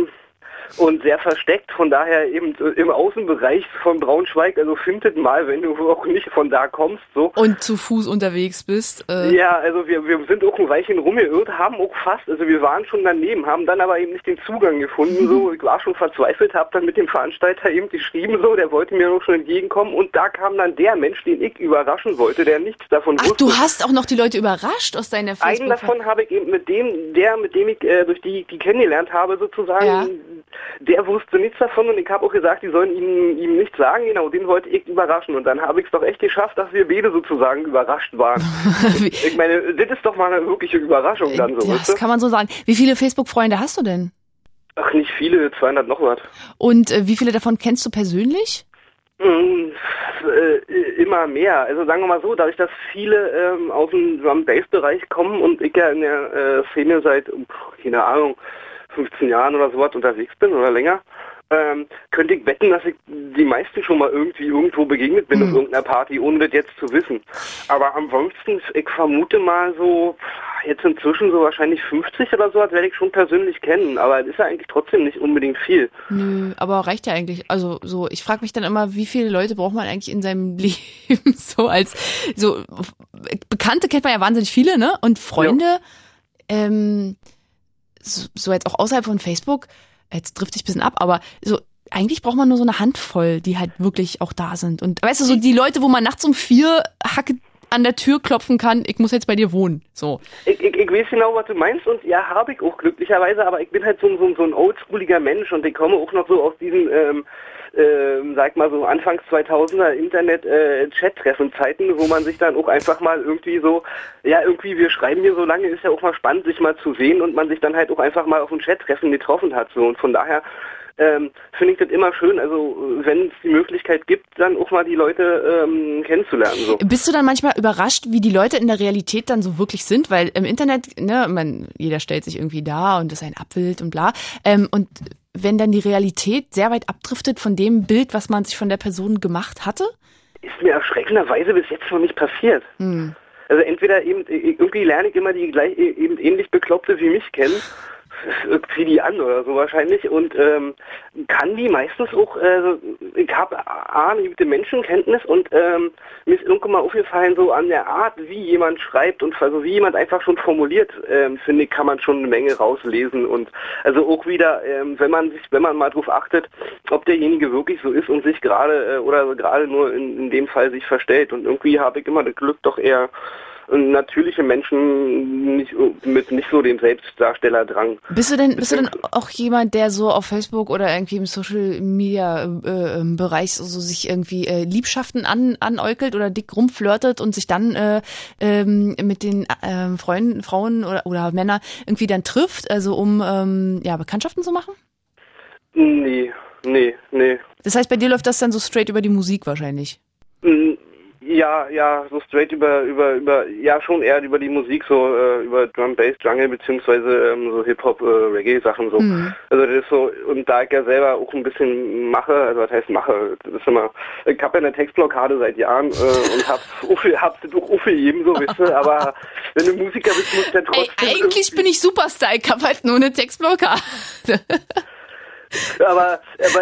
und sehr versteckt, von daher eben im Außenbereich von Braunschweig, also findet mal, wenn du auch nicht von da kommst, so. Und zu Fuß unterwegs bist. Ja, also wir sind auch ein Weilchen rumgeirrt, haben auch fast, also wir waren schon daneben, haben dann aber eben nicht den Zugang gefunden, so. Ich war schon verzweifelt, habe dann mit dem Veranstalter eben geschrieben, so, der wollte mir auch schon entgegenkommen und da kam dann der Mensch, den ich überraschen wollte, der nichts davon wusste. Ach, du hast auch noch die Leute überrascht aus deiner Facebook-Seite? Einen davon habe ich eben mit dem ich durch die kennengelernt habe sozusagen, ja. Der wusste nichts davon und ich habe auch gesagt, die sollen ihm nichts sagen, genau, den wollte ich überraschen und dann habe ich es doch echt geschafft, dass wir beide sozusagen überrascht waren. Ich meine, das ist doch mal eine wirkliche Überraschung dann so. Das kann man so sagen. Wie viele Facebook-Freunde hast du denn? Ach, nicht viele, 200 noch was. Und wie viele davon kennst du persönlich? Immer mehr. Also sagen wir mal so, dadurch, dass viele aus dem Drum-Bass-Bereich kommen und ich ja in der Szene seit, keine Ahnung, 15 Jahren oder sowas unterwegs bin oder länger, könnte ich wetten, dass ich die meisten schon mal irgendwo begegnet bin auf irgendeiner Party, ohne das jetzt zu wissen. Aber ansonsten, ich vermute mal so, jetzt inzwischen so wahrscheinlich 50 oder so, das werde ich schon persönlich kennen, aber es ist ja eigentlich trotzdem nicht unbedingt viel. Nö, aber reicht ja eigentlich. Also so, ich frage mich dann immer, wie viele Leute braucht man eigentlich in seinem Leben so Bekannte kennt man ja wahnsinnig viele, ne? Und Freunde, ja. So jetzt auch außerhalb von Facebook, jetzt drifte ich ein bisschen ab, aber so eigentlich braucht man nur so eine Handvoll, die halt wirklich auch da sind. Und weißt du, so die Leute, wo man nachts um 4 an der Tür klopfen kann, ich muss jetzt bei dir wohnen. So. Ich weiß genau, was du meinst und ja, habe ich auch glücklicherweise, aber ich bin halt so ein oldschooliger Mensch und ich komme auch noch so aus diesen sag mal so Anfangs 2000er Internet-Chat-Treffen-Zeiten, wo man sich dann auch einfach mal irgendwie so, ja irgendwie, wir schreiben hier so lange, ist ja auch mal spannend, sich mal zu sehen und man sich dann halt auch einfach mal auf ein Chat-Treffen getroffen hat. So. Und von daher finde ich das immer schön, also wenn es die Möglichkeit gibt, dann auch mal die Leute kennenzulernen. So. Bist du dann manchmal überrascht, wie die Leute in der Realität dann so wirklich sind? Weil im Internet, ne, jeder stellt sich irgendwie da und ist ein Abbild und bla. Und wenn dann die Realität sehr weit abdriftet von dem Bild, was man sich von der Person gemacht hatte? Ist mir erschreckenderweise bis jetzt noch nicht passiert. Also entweder eben, irgendwie lerne ich immer die gleich eben ähnlich Bekloppte wie mich kennen, irgendwie die an oder so wahrscheinlich und kann die meistens auch, ich habe eine gute Menschenkenntnis und mir ist irgendwann mal aufgefallen, so an der Art, wie jemand schreibt und also wie jemand einfach schon formuliert, finde ich, kann man schon eine Menge rauslesen und also auch wieder, wenn man mal drauf achtet, ob derjenige wirklich so ist und sich gerade oder gerade nur in dem Fall sich verstellt und irgendwie habe ich immer das Glück doch eher natürliche Menschen mit nicht so dem Selbstdarstellerdrang. Bist du denn auch jemand, der so auf Facebook oder irgendwie im Social Media Bereich so sich irgendwie Liebschaften anäugelt oder dick rumflirtet und sich dann mit den Freunden, Frauen oder Männer irgendwie dann trifft, also um Bekanntschaften zu machen? Nee. Das heißt, bei dir läuft das dann so straight über die Musik wahrscheinlich? Ja, so straight über schon eher über die Musik, so über Drum, Bass, Jungle, beziehungsweise so Hip-Hop, Reggae-Sachen so. Also das ist so, und da ich ja selber auch ein bisschen mache, also was heißt mache, das ist immer, ich habe ja eine Textblockade seit Jahren und hab's doch aufgegeben, so, weißt du, aber wenn du Musiker bist, musst du ja trotzdem... Eigentlich bin ich Superstar, ich hab halt nur eine Textblockade. Aber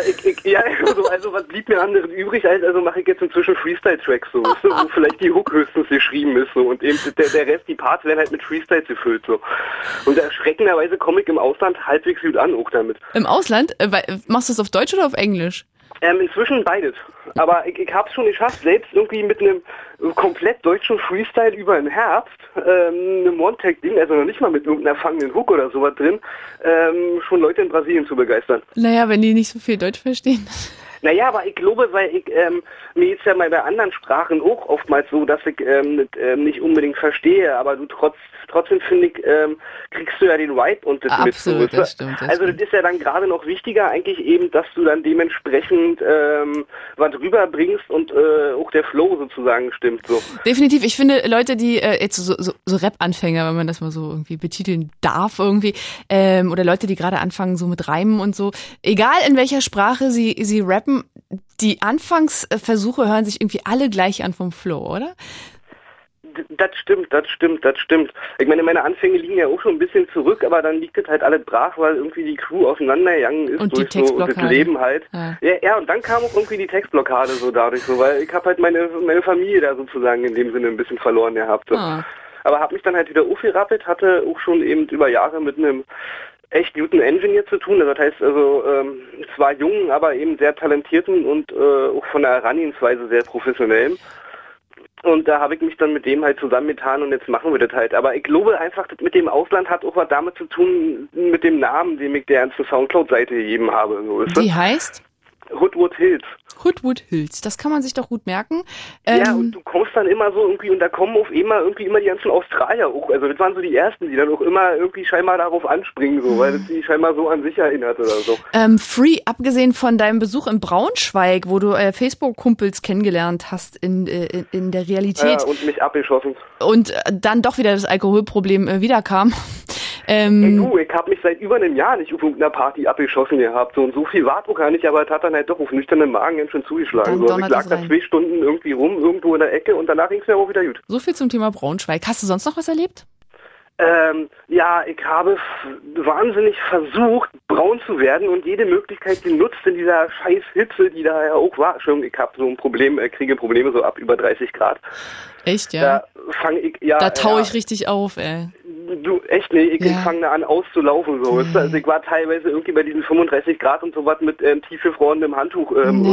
also was blieb mir anderes übrig, also mache ich jetzt inzwischen Freestyle-Tracks so, weißt du, wo vielleicht die Hook höchstens geschrieben ist so und eben der Rest, die Parts werden halt mit Freestyle gefüllt so. Und erschreckenderweise komme ich im Ausland halbwegs gut an auch damit. Im Ausland? Machst du es auf Deutsch oder auf Englisch? Inzwischen beides. Aber ich habe es schon geschafft, selbst irgendwie mit einem komplett deutschen Freestyle über den Herbst, einem One-Tag-Ding, also noch nicht mal mit irgendeiner fangenden Hook oder sowas drin, schon Leute in Brasilien zu begeistern. Naja, wenn die nicht so viel Deutsch verstehen. Naja, aber ich glaube, weil ich mir jetzt ja mal bei anderen Sprachen auch oftmals so, dass ich nicht unbedingt verstehe, aber du trotzdem finde ich, kriegst du ja den Vibe und das absolut, mit. So, das stimmt. Das ist ja dann gerade noch wichtiger eigentlich eben, dass du dann dementsprechend was rüberbringst und auch der Flow sozusagen stimmt. So. Definitiv. Ich finde Leute, die jetzt so Rap-Anfänger, wenn man das mal so irgendwie betiteln darf irgendwie, oder Leute, die gerade anfangen so mit Reimen und so, egal in welcher Sprache sie rappen, die Anfangsversuche hören sich irgendwie alle gleich an vom Flow, oder? Das stimmt. Ich meine, meine Anfänge liegen ja auch schon ein bisschen zurück, aber dann liegt es halt alles brach, weil irgendwie die Crew auseinandergegangen ist und durch so das Leben halt. Ja, und dann kam auch irgendwie die Textblockade so dadurch so, weil ich habe halt meine Familie da sozusagen in dem Sinne ein bisschen verloren gehabt. So. Aber habe mich dann halt wieder aufgerappelt, hatte auch schon eben über Jahre mit einem echt guten Engineer zu tun. Das heißt also, zwar jungen, aber eben sehr talentierten und auch von der Herangehensweise sehr professionellen. Und da habe ich mich dann mit dem halt zusammengetan und jetzt machen wir das halt. Aber ich glaube einfach, das mit dem Ausland hat auch was damit zu tun, mit dem Namen, den ich der ganzen Soundcloud-Seite gegeben habe. So, die heißt? Hoodwood Hills. Hoodwood Hills, das kann man sich doch gut merken. Ja, und du kommst dann immer so irgendwie, und da kommen auf immer die ganzen Australier auch. Also das waren so die ersten, die dann auch immer irgendwie scheinbar darauf anspringen, so, weil das die scheinbar so an sich erinnert oder so. Free, abgesehen von deinem Besuch in Braunschweig, wo du Facebook-Kumpels kennengelernt hast in der Realität. Ja, und mich abgeschossen. Und dann doch wieder das Alkoholproblem wiederkam. Ich habe mich seit über einem Jahr nicht auf irgendeiner Party abgeschossen gehabt. So, und so viel war auch gar nicht, aber es hat dann halt doch auf nüchternen Magen ganz schön zugeschlagen. So, also ich lag da 2 Stunden irgendwie rum, irgendwo in der Ecke, und danach ging es mir auch wieder gut. So viel zum Thema Braunschweig. Hast du sonst noch was erlebt? Ja, ich habe wahnsinnig versucht, braun zu werden und jede Möglichkeit genutzt in dieser scheiß Hitze, die da ja auch war. Schon, ich habe so ein Problem, kriege Probleme so ab über 30 Grad. Echt, ja? Da taue ich richtig auf, ey. Du, echt, nee, ich fange da an auszulaufen, so. Also ich war teilweise irgendwie bei diesen 35 Grad und so was mit tiefgefrorenem Handtuch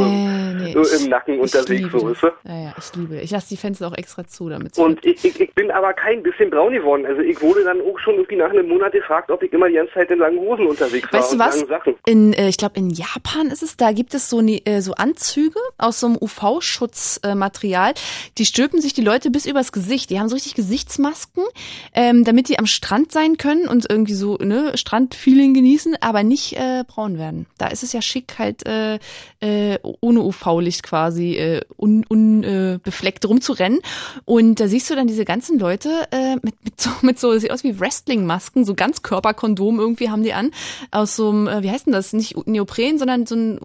im Nacken unterwegs, so, weißt du? Ja, ich liebe. Ich lasse die Fenster auch extra zu, damit. Und ich bin aber kein bisschen braun geworden. Also ich wurde dann auch schon irgendwie nach einem Monat gefragt, ob ich immer die ganze Zeit in langen Hosen unterwegs war. Weißt du was? Ich glaube in Japan ist es, da gibt es so Anzüge aus so einem UV-Schutzmaterial, die stülpen sich die Leute bis übers Gesicht. Die haben so richtig Gesichtsmasken, damit die am Strand sein können und irgendwie so Strandfeeling genießen, aber nicht braun werden. Da ist es ja schick, halt ohne UV-Licht quasi unbefleckt rumzurennen. Und da siehst du dann diese ganzen Leute mit so, sieht aus wie Wrestling-Masken, so Ganzkörperkondom irgendwie haben die an, aus so einem, wie heißt denn das, nicht Neopren, sondern so ein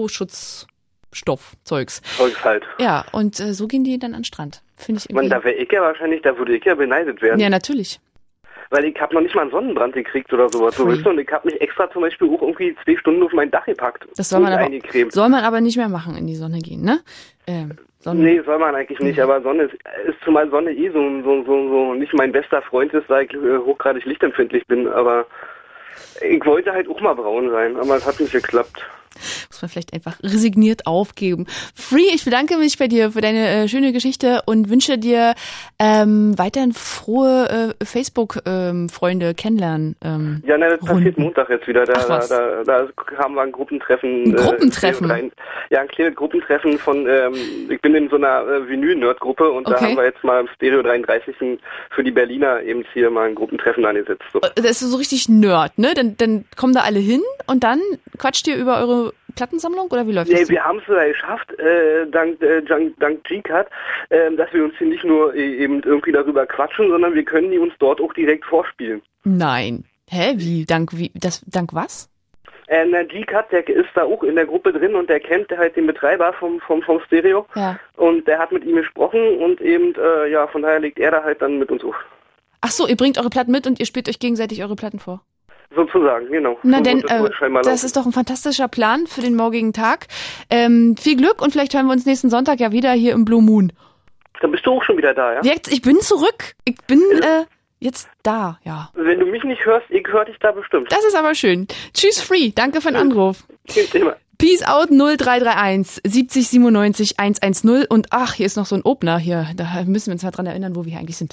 UV-Schutzstoff-Zeugs. Zeugs halt. Ja, und so gehen die dann an den Strand. Finde ich irgendwie. Da würde ich ja beneidet werden. Ja, natürlich. Weil ich habe noch nicht mal einen Sonnenbrand gekriegt oder sowas. So, weißt du? Und ich habe mich extra zum Beispiel auch irgendwie 2 Stunden auf mein Dach gepackt. Das soll man aber nicht mehr machen, in die Sonne gehen, ne? Nee, soll man eigentlich nicht, aber Sonne ist zumal Sonne so nicht mein bester Freund ist, weil ich hochgradig lichtempfindlich bin, aber ich wollte halt auch mal braun sein, aber es hat nicht geklappt. Muss muss man vielleicht einfach resigniert aufgeben. Free, ich bedanke mich bei dir für deine schöne Geschichte und wünsche dir weiterhin frohe Facebook-Freunde kennenlernen. Ja, nein, das passiert Montag jetzt wieder. Da haben wir ein Gruppentreffen. Ein Gruppentreffen? Ein kleines Gruppentreffen von, ich bin in so einer Vinyl-Nerd-Gruppe und da haben wir jetzt mal im Stereo 33 für die Berliner eben hier mal ein Gruppentreffen angesetzt. So. Das ist so richtig Nerd, ne? Dann kommen da alle hin und dann quatscht ihr über eure Plattensammlung oder wie läuft das? Wir haben es sogar geschafft, dank G-Cut, dass wir uns hier nicht nur eben irgendwie darüber quatschen, sondern wir können die uns dort auch direkt vorspielen. Nein. Hä? Wie? Dank was? G-Cut, der ist da auch in der Gruppe drin und der kennt halt den Betreiber vom Stereo. Ja. Und der hat mit ihm gesprochen und eben, von daher legt er da halt dann mit uns auf. Ach so, ihr bringt eure Platten mit und ihr spielt euch gegenseitig eure Platten vor? Sozusagen, genau. Na so denn, das ist doch ein fantastischer Plan für den morgigen Tag. Viel Glück und vielleicht hören wir uns nächsten Sonntag ja wieder hier im Blue Moon. Dann bist du auch schon wieder da, ja? Jetzt, ich bin zurück. Ich bin jetzt da, ja. Wenn du mich nicht hörst, ich höre dich da bestimmt. Das ist aber schön. Tschüss, Free. Danke für den Anruf. Kein Thema. Peace out 0331 70 97 110 und ach, hier ist noch so ein Opener hier. Da müssen wir uns mal dran erinnern, wo wir hier eigentlich sind.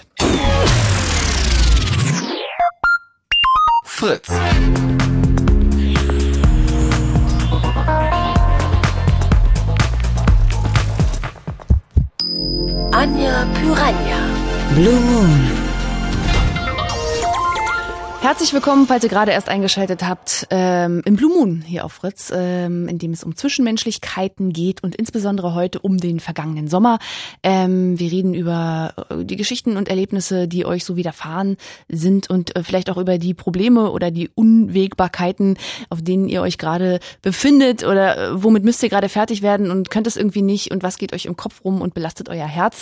Fritz. Anja Piranha. Blue Moon. Herzlich willkommen, falls ihr gerade erst eingeschaltet habt, im Blue Moon hier auf Fritz, in dem es um Zwischenmenschlichkeiten geht und insbesondere heute um den vergangenen Sommer. Wir reden über die Geschichten und Erlebnisse, die euch so widerfahren sind und vielleicht auch über die Probleme oder die Unwägbarkeiten, auf denen ihr euch gerade befindet oder womit müsst ihr gerade fertig werden und könnt es irgendwie nicht und was geht euch im Kopf rum und belastet euer Herz.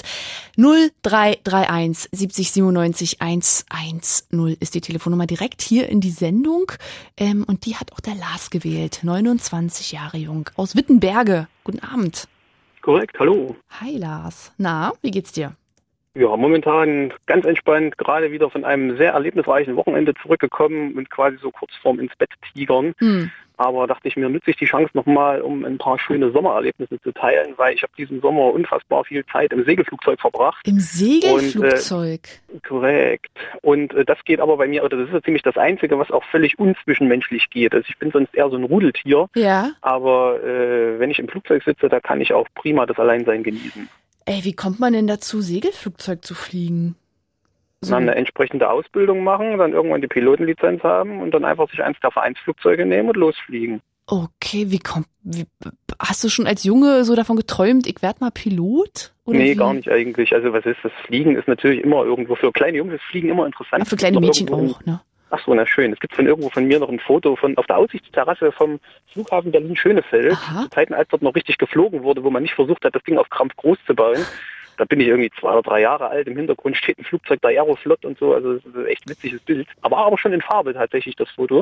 0331 70 97 110 ist die Telefonnummer direkt hier in die Sendung. Und die hat auch der Lars gewählt. 29 Jahre jung. Aus Wittenberge. Guten Abend. Korrekt, hallo. Hi Lars. Na, wie geht's dir? Ja, momentan ganz entspannt. Gerade wieder von einem sehr erlebnisreichen Wochenende zurückgekommen und quasi so kurz vorm ins Bett tigern. Aber dachte ich mir, nutze ich die Chance nochmal, um ein paar schöne Sommererlebnisse zu teilen, weil ich habe diesen Sommer unfassbar viel Zeit im Segelflugzeug verbracht. Im Segelflugzeug? Korrekt. Und das geht aber bei mir, oder das ist ja ziemlich das Einzige, was auch völlig unzwischenmenschlich geht. Also ich bin sonst eher so ein Rudeltier. Ja. Aber wenn ich im Flugzeug sitze, da kann ich auch prima das Alleinsein genießen. Ey, wie kommt man denn dazu, Segelflugzeug zu fliegen? Dann eine entsprechende Ausbildung machen, dann irgendwann die Pilotenlizenz haben und dann einfach sich eins der Vereinsflugzeuge nehmen und losfliegen. Okay, hast du schon als Junge so davon geträumt, ich werde mal Pilot? Oder nee, wie? Gar nicht eigentlich. Also was ist das? Fliegen ist natürlich immer irgendwo, für kleine Jungs ist Fliegen immer interessant. Ja, für kleine Mädchen auch, ne? Ach so, na schön. Es gibt irgendwo von mir noch ein Foto von auf der Aussichtsterrasse vom Flughafen Berlin-Schönefeld, zu Zeiten, als dort noch richtig geflogen wurde, wo man nicht versucht hat, das Ding auf Krampf groß zu bauen. Da bin ich irgendwie 2 oder 3 Jahre alt. Im Hintergrund steht ein Flugzeug der Aeroflot und so. Also das ist ein echt witziges Bild. Aber schon in Farbe tatsächlich, das Foto.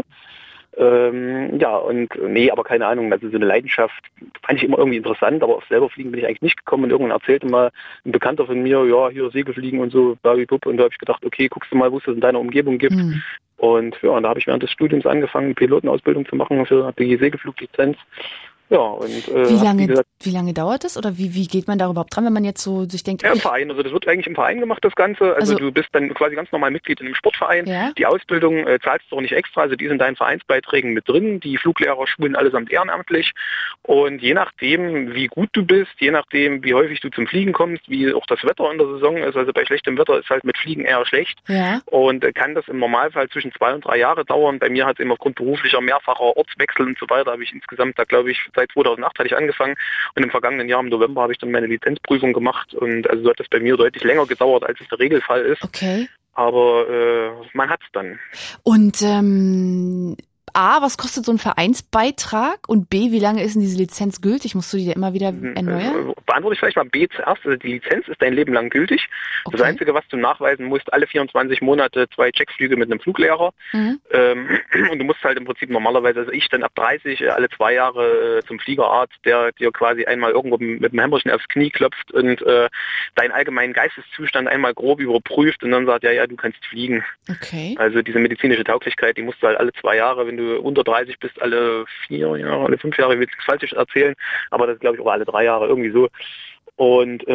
Aber keine Ahnung. Also so eine Leidenschaft fand ich immer irgendwie interessant. Aber auf selber fliegen bin ich eigentlich nicht gekommen. Und irgendwann erzählte mal ein Bekannter von mir, ja, hier Segelfliegen und so, babibub. Und da habe ich gedacht, okay, guckst du mal, wo es das in deiner Umgebung gibt. Und ja, da habe ich während des Studiums angefangen, eine Pilotenausbildung zu machen für die Segelfluglizenz. Ja, und wie lange dauert das oder wie geht man da überhaupt dran, wenn man jetzt so sich denkt? Ja, im Verein. Also das wird eigentlich im Verein gemacht, das Ganze. Also du bist dann quasi ganz normal Mitglied in einem Sportverein. Ja? Die Ausbildung zahlst du auch nicht extra, also die sind in deinen Vereinsbeiträgen mit drin. Die Fluglehrer schulen allesamt ehrenamtlich. Und je nachdem, wie gut du bist, je nachdem, wie häufig du zum Fliegen kommst, wie auch das Wetter in der Saison ist, also bei schlechtem Wetter ist halt mit Fliegen eher schlecht. Ja. Und kann das im Normalfall zwischen 2 und 3 Jahre dauern. Bei mir hat es eben aufgrund beruflicher mehrfacher Ortswechsel und so weiter, habe ich insgesamt da, glaube ich, seit 2008 hatte ich angefangen und im vergangenen Jahr im November habe ich dann meine Lizenzprüfung gemacht und also hat das bei mir deutlich länger gedauert, als es der Regelfall ist. Okay. Aber man hat's dann. Und A, was kostet so ein Vereinsbeitrag? Und B, wie lange ist denn diese Lizenz gültig? Musst du die immer wieder erneuern? Beantworte ich vielleicht mal B zuerst. Also die Lizenz ist dein Leben lang gültig. Okay. Das Einzige, was du nachweisen musst, alle 24 Monate 2 Checkflüge mit einem Fluglehrer. Und du musst halt im Prinzip normalerweise, also ich dann ab 30, alle 2 Jahre zum Fliegerarzt, der dir quasi einmal irgendwo mit dem Hämmerchen aufs Knie klopft und deinen allgemeinen Geisteszustand einmal grob überprüft und dann sagt, ja, du kannst fliegen. Okay. Also diese medizinische Tauglichkeit, die musst du halt alle 2 Jahre, wenn du du unter 30 bist, alle 4 Jahre, alle 5 Jahre, ich will nichts Falsches erzählen, aber das ist, glaube ich, auch alle 3 Jahre irgendwie so. Und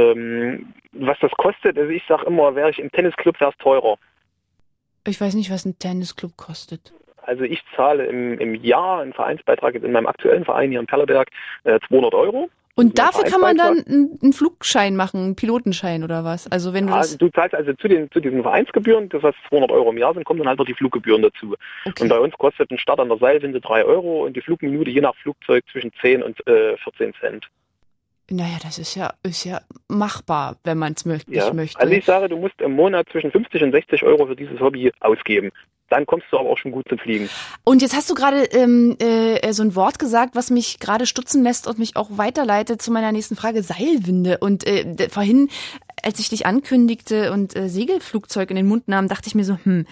was das kostet, also ich sage immer, wäre ich im Tennisclub, wäre es teurer. Ich weiß nicht, was ein Tennisclub kostet. Also ich zahle im Jahr einen Vereinsbeitrag in meinem aktuellen Verein hier in Perleberg 200 €. Und dafür kann man dann einen Flugschein machen, einen Pilotenschein oder was? Also wenn du zahlst also zu diesen Vereinsgebühren, das heißt 200 € im Jahr sind, kommen dann halt noch die Fluggebühren dazu. Okay. Und bei uns kostet ein Start an der Seilwinde 3 € und die Flugminute je nach Flugzeug zwischen 10 und 14 Cent. Naja, das ist ja machbar, wenn man es möchte. Also ich sage, du musst im Monat zwischen 50 und 60 € für dieses Hobby ausgeben. Dann kommst du aber auch schon gut zum Fliegen. Und jetzt hast du gerade so ein Wort gesagt, was mich gerade stutzen lässt und mich auch weiterleitet zu meiner nächsten Frage, Seilwinde. Und vorhin, als ich dich ankündigte und Segelflugzeug in den Mund nahm, dachte ich mir so,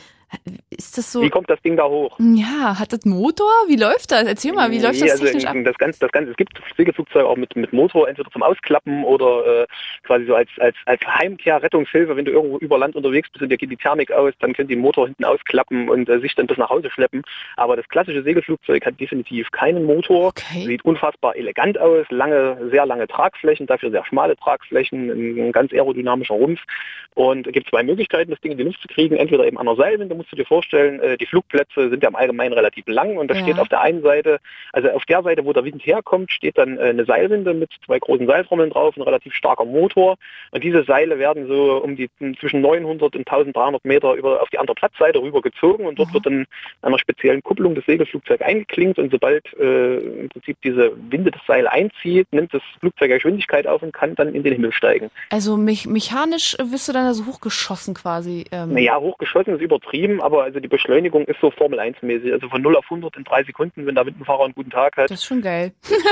ist das so? Wie kommt das Ding da hoch? Ja, hat das Motor? Wie läuft das? Erzähl mal, wie läuft das technisch ab? Das Ganze, es gibt Segelflugzeuge auch mit Motor, entweder zum Ausklappen oder quasi so als Heimkehr, Rettungshilfe, wenn du irgendwo über Land unterwegs bist und dir geht die Thermik aus, dann können die den Motor hinten ausklappen und sich dann bis nach Hause schleppen. Aber das klassische Segelflugzeug hat definitiv keinen Motor, sieht unfassbar elegant aus, sehr lange Tragflächen, dafür sehr schmale Tragflächen, ein ganz aerodynamischer Rumpf. Und es gibt 2 Möglichkeiten, das Ding in die Luft zu kriegen, entweder eben an der Seilwinde, musst du dir vorstellen, die Flugplätze sind ja im Allgemeinen relativ lang und da steht auf der einen Seite, also auf der Seite, wo der Wind herkommt, steht dann eine Seilwinde mit 2 großen Seiltrommeln drauf, ein relativ starker Motor und diese Seile werden so zwischen 900 und 1300 Meter auf die andere Platzseite rübergezogen und dort wird dann an einer speziellen Kupplung das Segelflugzeug eingeklinkt und sobald im Prinzip diese Winde das Seil einzieht, nimmt das Flugzeug Geschwindigkeit auf und kann dann in den Himmel steigen. Also mechanisch wirst du dann also hochgeschossen quasi? Naja, hochgeschossen ist übertrieben, aber also die Beschleunigung ist so Formel-1-mäßig, also von 0 auf 100 in 3 Sekunden, wenn der Windenfahrer einen guten Tag hat. Das ist schon geil.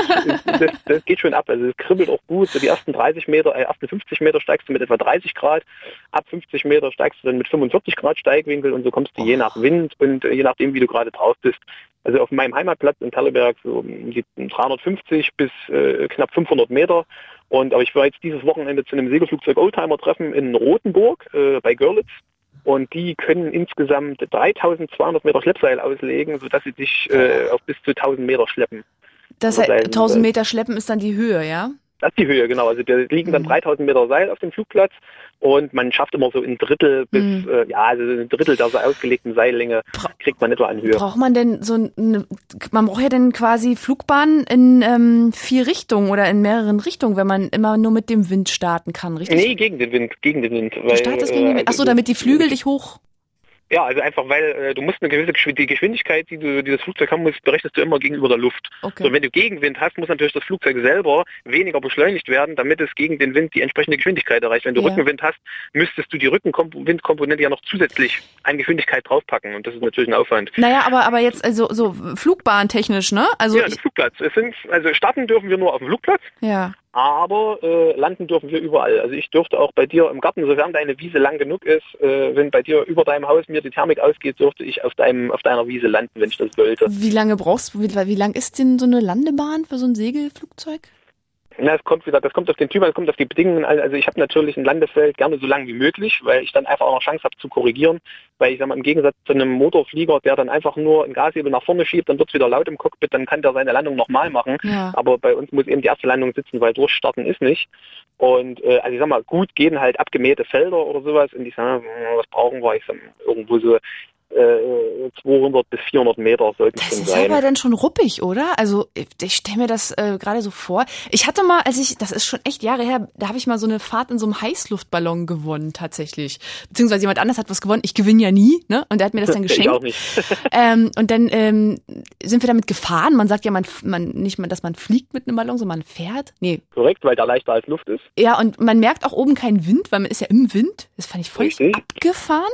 das geht schon ab, also es kribbelt auch gut, so die ersten 50 Meter steigst du mit etwa 30 Grad, ab 50 Meter steigst du dann mit 45 Grad Steigwinkel und so kommst du je nach Wind und je nachdem, wie du gerade drauf bist. Also auf meinem Heimatplatz in Perleberg so die 350 bis knapp 500 Meter. Aber ich war jetzt dieses Wochenende zu einem Segelflugzeug-Oldtimer-Treffen in Rothenburg bei Görlitz. Und die können insgesamt 3200 Meter Schleppseil auslegen, sodass sie sich auf bis zu 1000 Meter schleppen. Das heißt, 1000 Meter schleppen ist dann die Höhe, ja? Das ist die Höhe, genau. Also da liegen dann 3000 Meter Seil auf dem Flugplatz und man schafft immer so ein Drittel bis, also ein Drittel der ausgelegten Seillänge kriegt man etwa an Höhe. Braucht man denn man braucht ja dann quasi Flugbahnen in 4 Richtungen oder in mehreren Richtungen, wenn man immer nur mit dem Wind starten kann, richtig? Nee, gegen den Wind. Du startest gegen den Wind? Achso, damit die Flügel dich hoch... Ja, also einfach, weil du musst eine gewisse Geschwindigkeit, die das Flugzeug haben muss, berechnest du immer gegenüber der Luft. Okay. So, wenn du Gegenwind hast, muss natürlich das Flugzeug selber weniger beschleunigt werden, damit es gegen den Wind die entsprechende Geschwindigkeit erreicht. Wenn du Rückenwind hast, müsstest du die Rückenwindkomponente ja noch zusätzlich an Geschwindigkeit draufpacken und das ist natürlich ein Aufwand. Naja, aber jetzt also so flugbahntechnisch, ne? Also ja, der Flugplatz. Also starten dürfen wir nur auf dem Flugplatz. Ja. Aber landen dürfen wir überall. Also ich dürfte auch bei dir im Garten, sofern deine Wiese lang genug ist, wenn bei dir über deinem Haus mir die Thermik ausgeht, dürfte ich auf deiner Wiese landen, wenn ich das wollte. Wie lange brauchst du? Wie lang ist denn so eine Landebahn für so ein Segelflugzeug? Ja, das kommt auf den Typ, das kommt auf die Bedingungen. Also ich habe natürlich ein Landefeld gerne so lang wie möglich, weil ich dann einfach auch noch Chance habe zu korrigieren. Weil ich sag mal, im Gegensatz zu einem Motorflieger, der dann einfach nur einen Gashebel nach vorne schiebt, dann wird's wieder laut im Cockpit, dann kann der seine Landung nochmal machen. Ja. Aber bei uns muss eben die erste Landung sitzen, weil durchstarten ist nicht. Und also ich sag mal, gut gehen halt abgemähte Felder oder sowas. Und ich sage, was brauchen wir? Ich sag irgendwo so 200 bis 400 Meter sollten schon sein. Das ist aber dann schon ruppig, oder? Also ich stelle mir das gerade so vor. Ich hatte mal, das ist schon echt Jahre her, da habe ich mal so eine Fahrt in so einem Heißluftballon gewonnen tatsächlich. Beziehungsweise jemand anders hat was gewonnen. Ich gewinne ja nie, ne? Und der hat mir das dann geschenkt. Ich auch nicht. Und dann sind wir damit gefahren. Man sagt ja nicht mal, dass man fliegt mit einem Ballon, sondern man fährt. Nee. Korrekt, weil der leichter als Luft ist. Ja, und man merkt auch oben keinen Wind, weil man ist ja im Wind. Das fand ich voll abgefahren.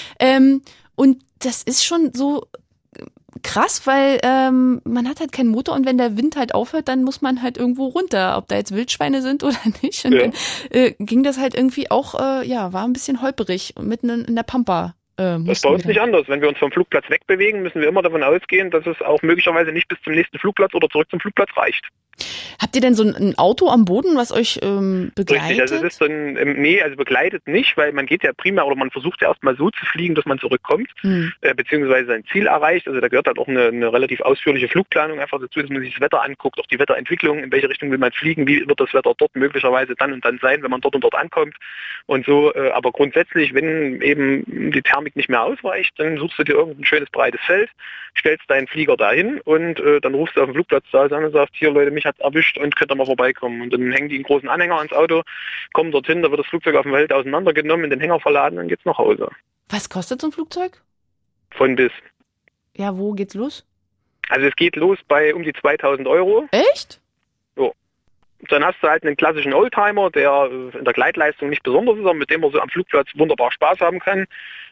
Und das ist schon so krass, weil man hat halt keinen Motor und wenn der Wind halt aufhört, dann muss man halt irgendwo runter, ob da jetzt Wildschweine sind oder nicht. Und dann ging das halt irgendwie auch, war ein bisschen holperig, mitten in der Pampa. Das ist bei uns nicht anders. Wenn wir uns vom Flugplatz wegbewegen, müssen wir immer davon ausgehen, dass es auch möglicherweise nicht bis zum nächsten Flugplatz oder zurück zum Flugplatz reicht. Habt ihr denn so ein Auto am Boden, was euch begleitet? Richtig, also es ist also begleitet nicht, weil man geht ja primär oder man versucht ja erstmal so zu fliegen, dass man zurückkommt, beziehungsweise sein Ziel erreicht. Also da gehört halt auch eine relativ ausführliche Flugplanung einfach dazu, dass man sich das Wetter anguckt, auch die Wetterentwicklung, in welche Richtung will man fliegen, wie wird das Wetter dort möglicherweise dann und dann sein, wenn man dort und dort ankommt und so. Aber grundsätzlich, wenn eben die Thermik nicht mehr ausreicht, dann suchst du dir irgendein schönes breites Feld, stellst deinen Flieger dahin und dann rufst du auf dem Flugplatz da an und sagst, hier Leute, mich hat's erwischt und könnt ihr mal vorbeikommen. Und dann hängen die einen großen Anhänger ans Auto, kommen dorthin, da wird das Flugzeug auf dem Feld auseinandergenommen, in den Hänger verladen und geht's nach Hause. Was kostet so ein Flugzeug? Von bis. Ja, wo geht's los? Also es geht los bei um die 2.000 €. Echt? So. Dann hast du halt einen klassischen Oldtimer, der in der Gleitleistung nicht besonders ist, aber mit dem man so am Flugplatz wunderbar Spaß haben kann.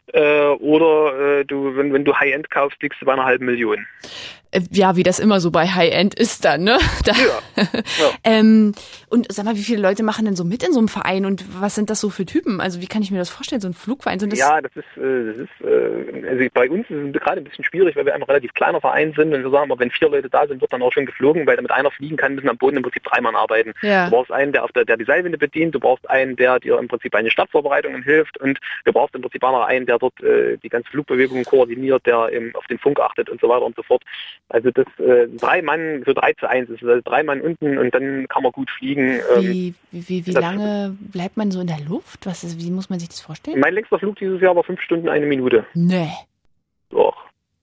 Oder wenn du High-End kaufst, liegst du bei 500.000. Ja, wie das immer so bei High-End ist dann, ne? Ja. Und sag mal, wie viele Leute machen denn so mit in so einem Verein und was sind das so für Typen? Also wie kann ich mir das vorstellen, so ein Flugverein? Das ist also bei uns ist es gerade ein bisschen schwierig, weil wir ein relativ kleiner Verein sind und wir sagen aber, wenn 4 Leute da sind, wird dann auch schon geflogen, weil damit einer fliegen kann, müssen am Boden im Prinzip 3 Mann arbeiten. Ja. Du brauchst einen, der die Seilwinde bedient, du brauchst einen, der dir im Prinzip bei den Startvorbereitungen hilft und du brauchst im Prinzip auch noch einen, der dort die ganze Flugbewegung koordiniert, der eben auf den Funk achtet und so weiter und so fort. Also das 3 Mann für 3:1 ist also 3 Mann unten und dann kann man gut fliegen. Wie lange bleibt man so in der Luft? Wie muss man sich das vorstellen? Mein längster Flug dieses Jahr war 5 Stunden, 1 Minute. Nee. Doch.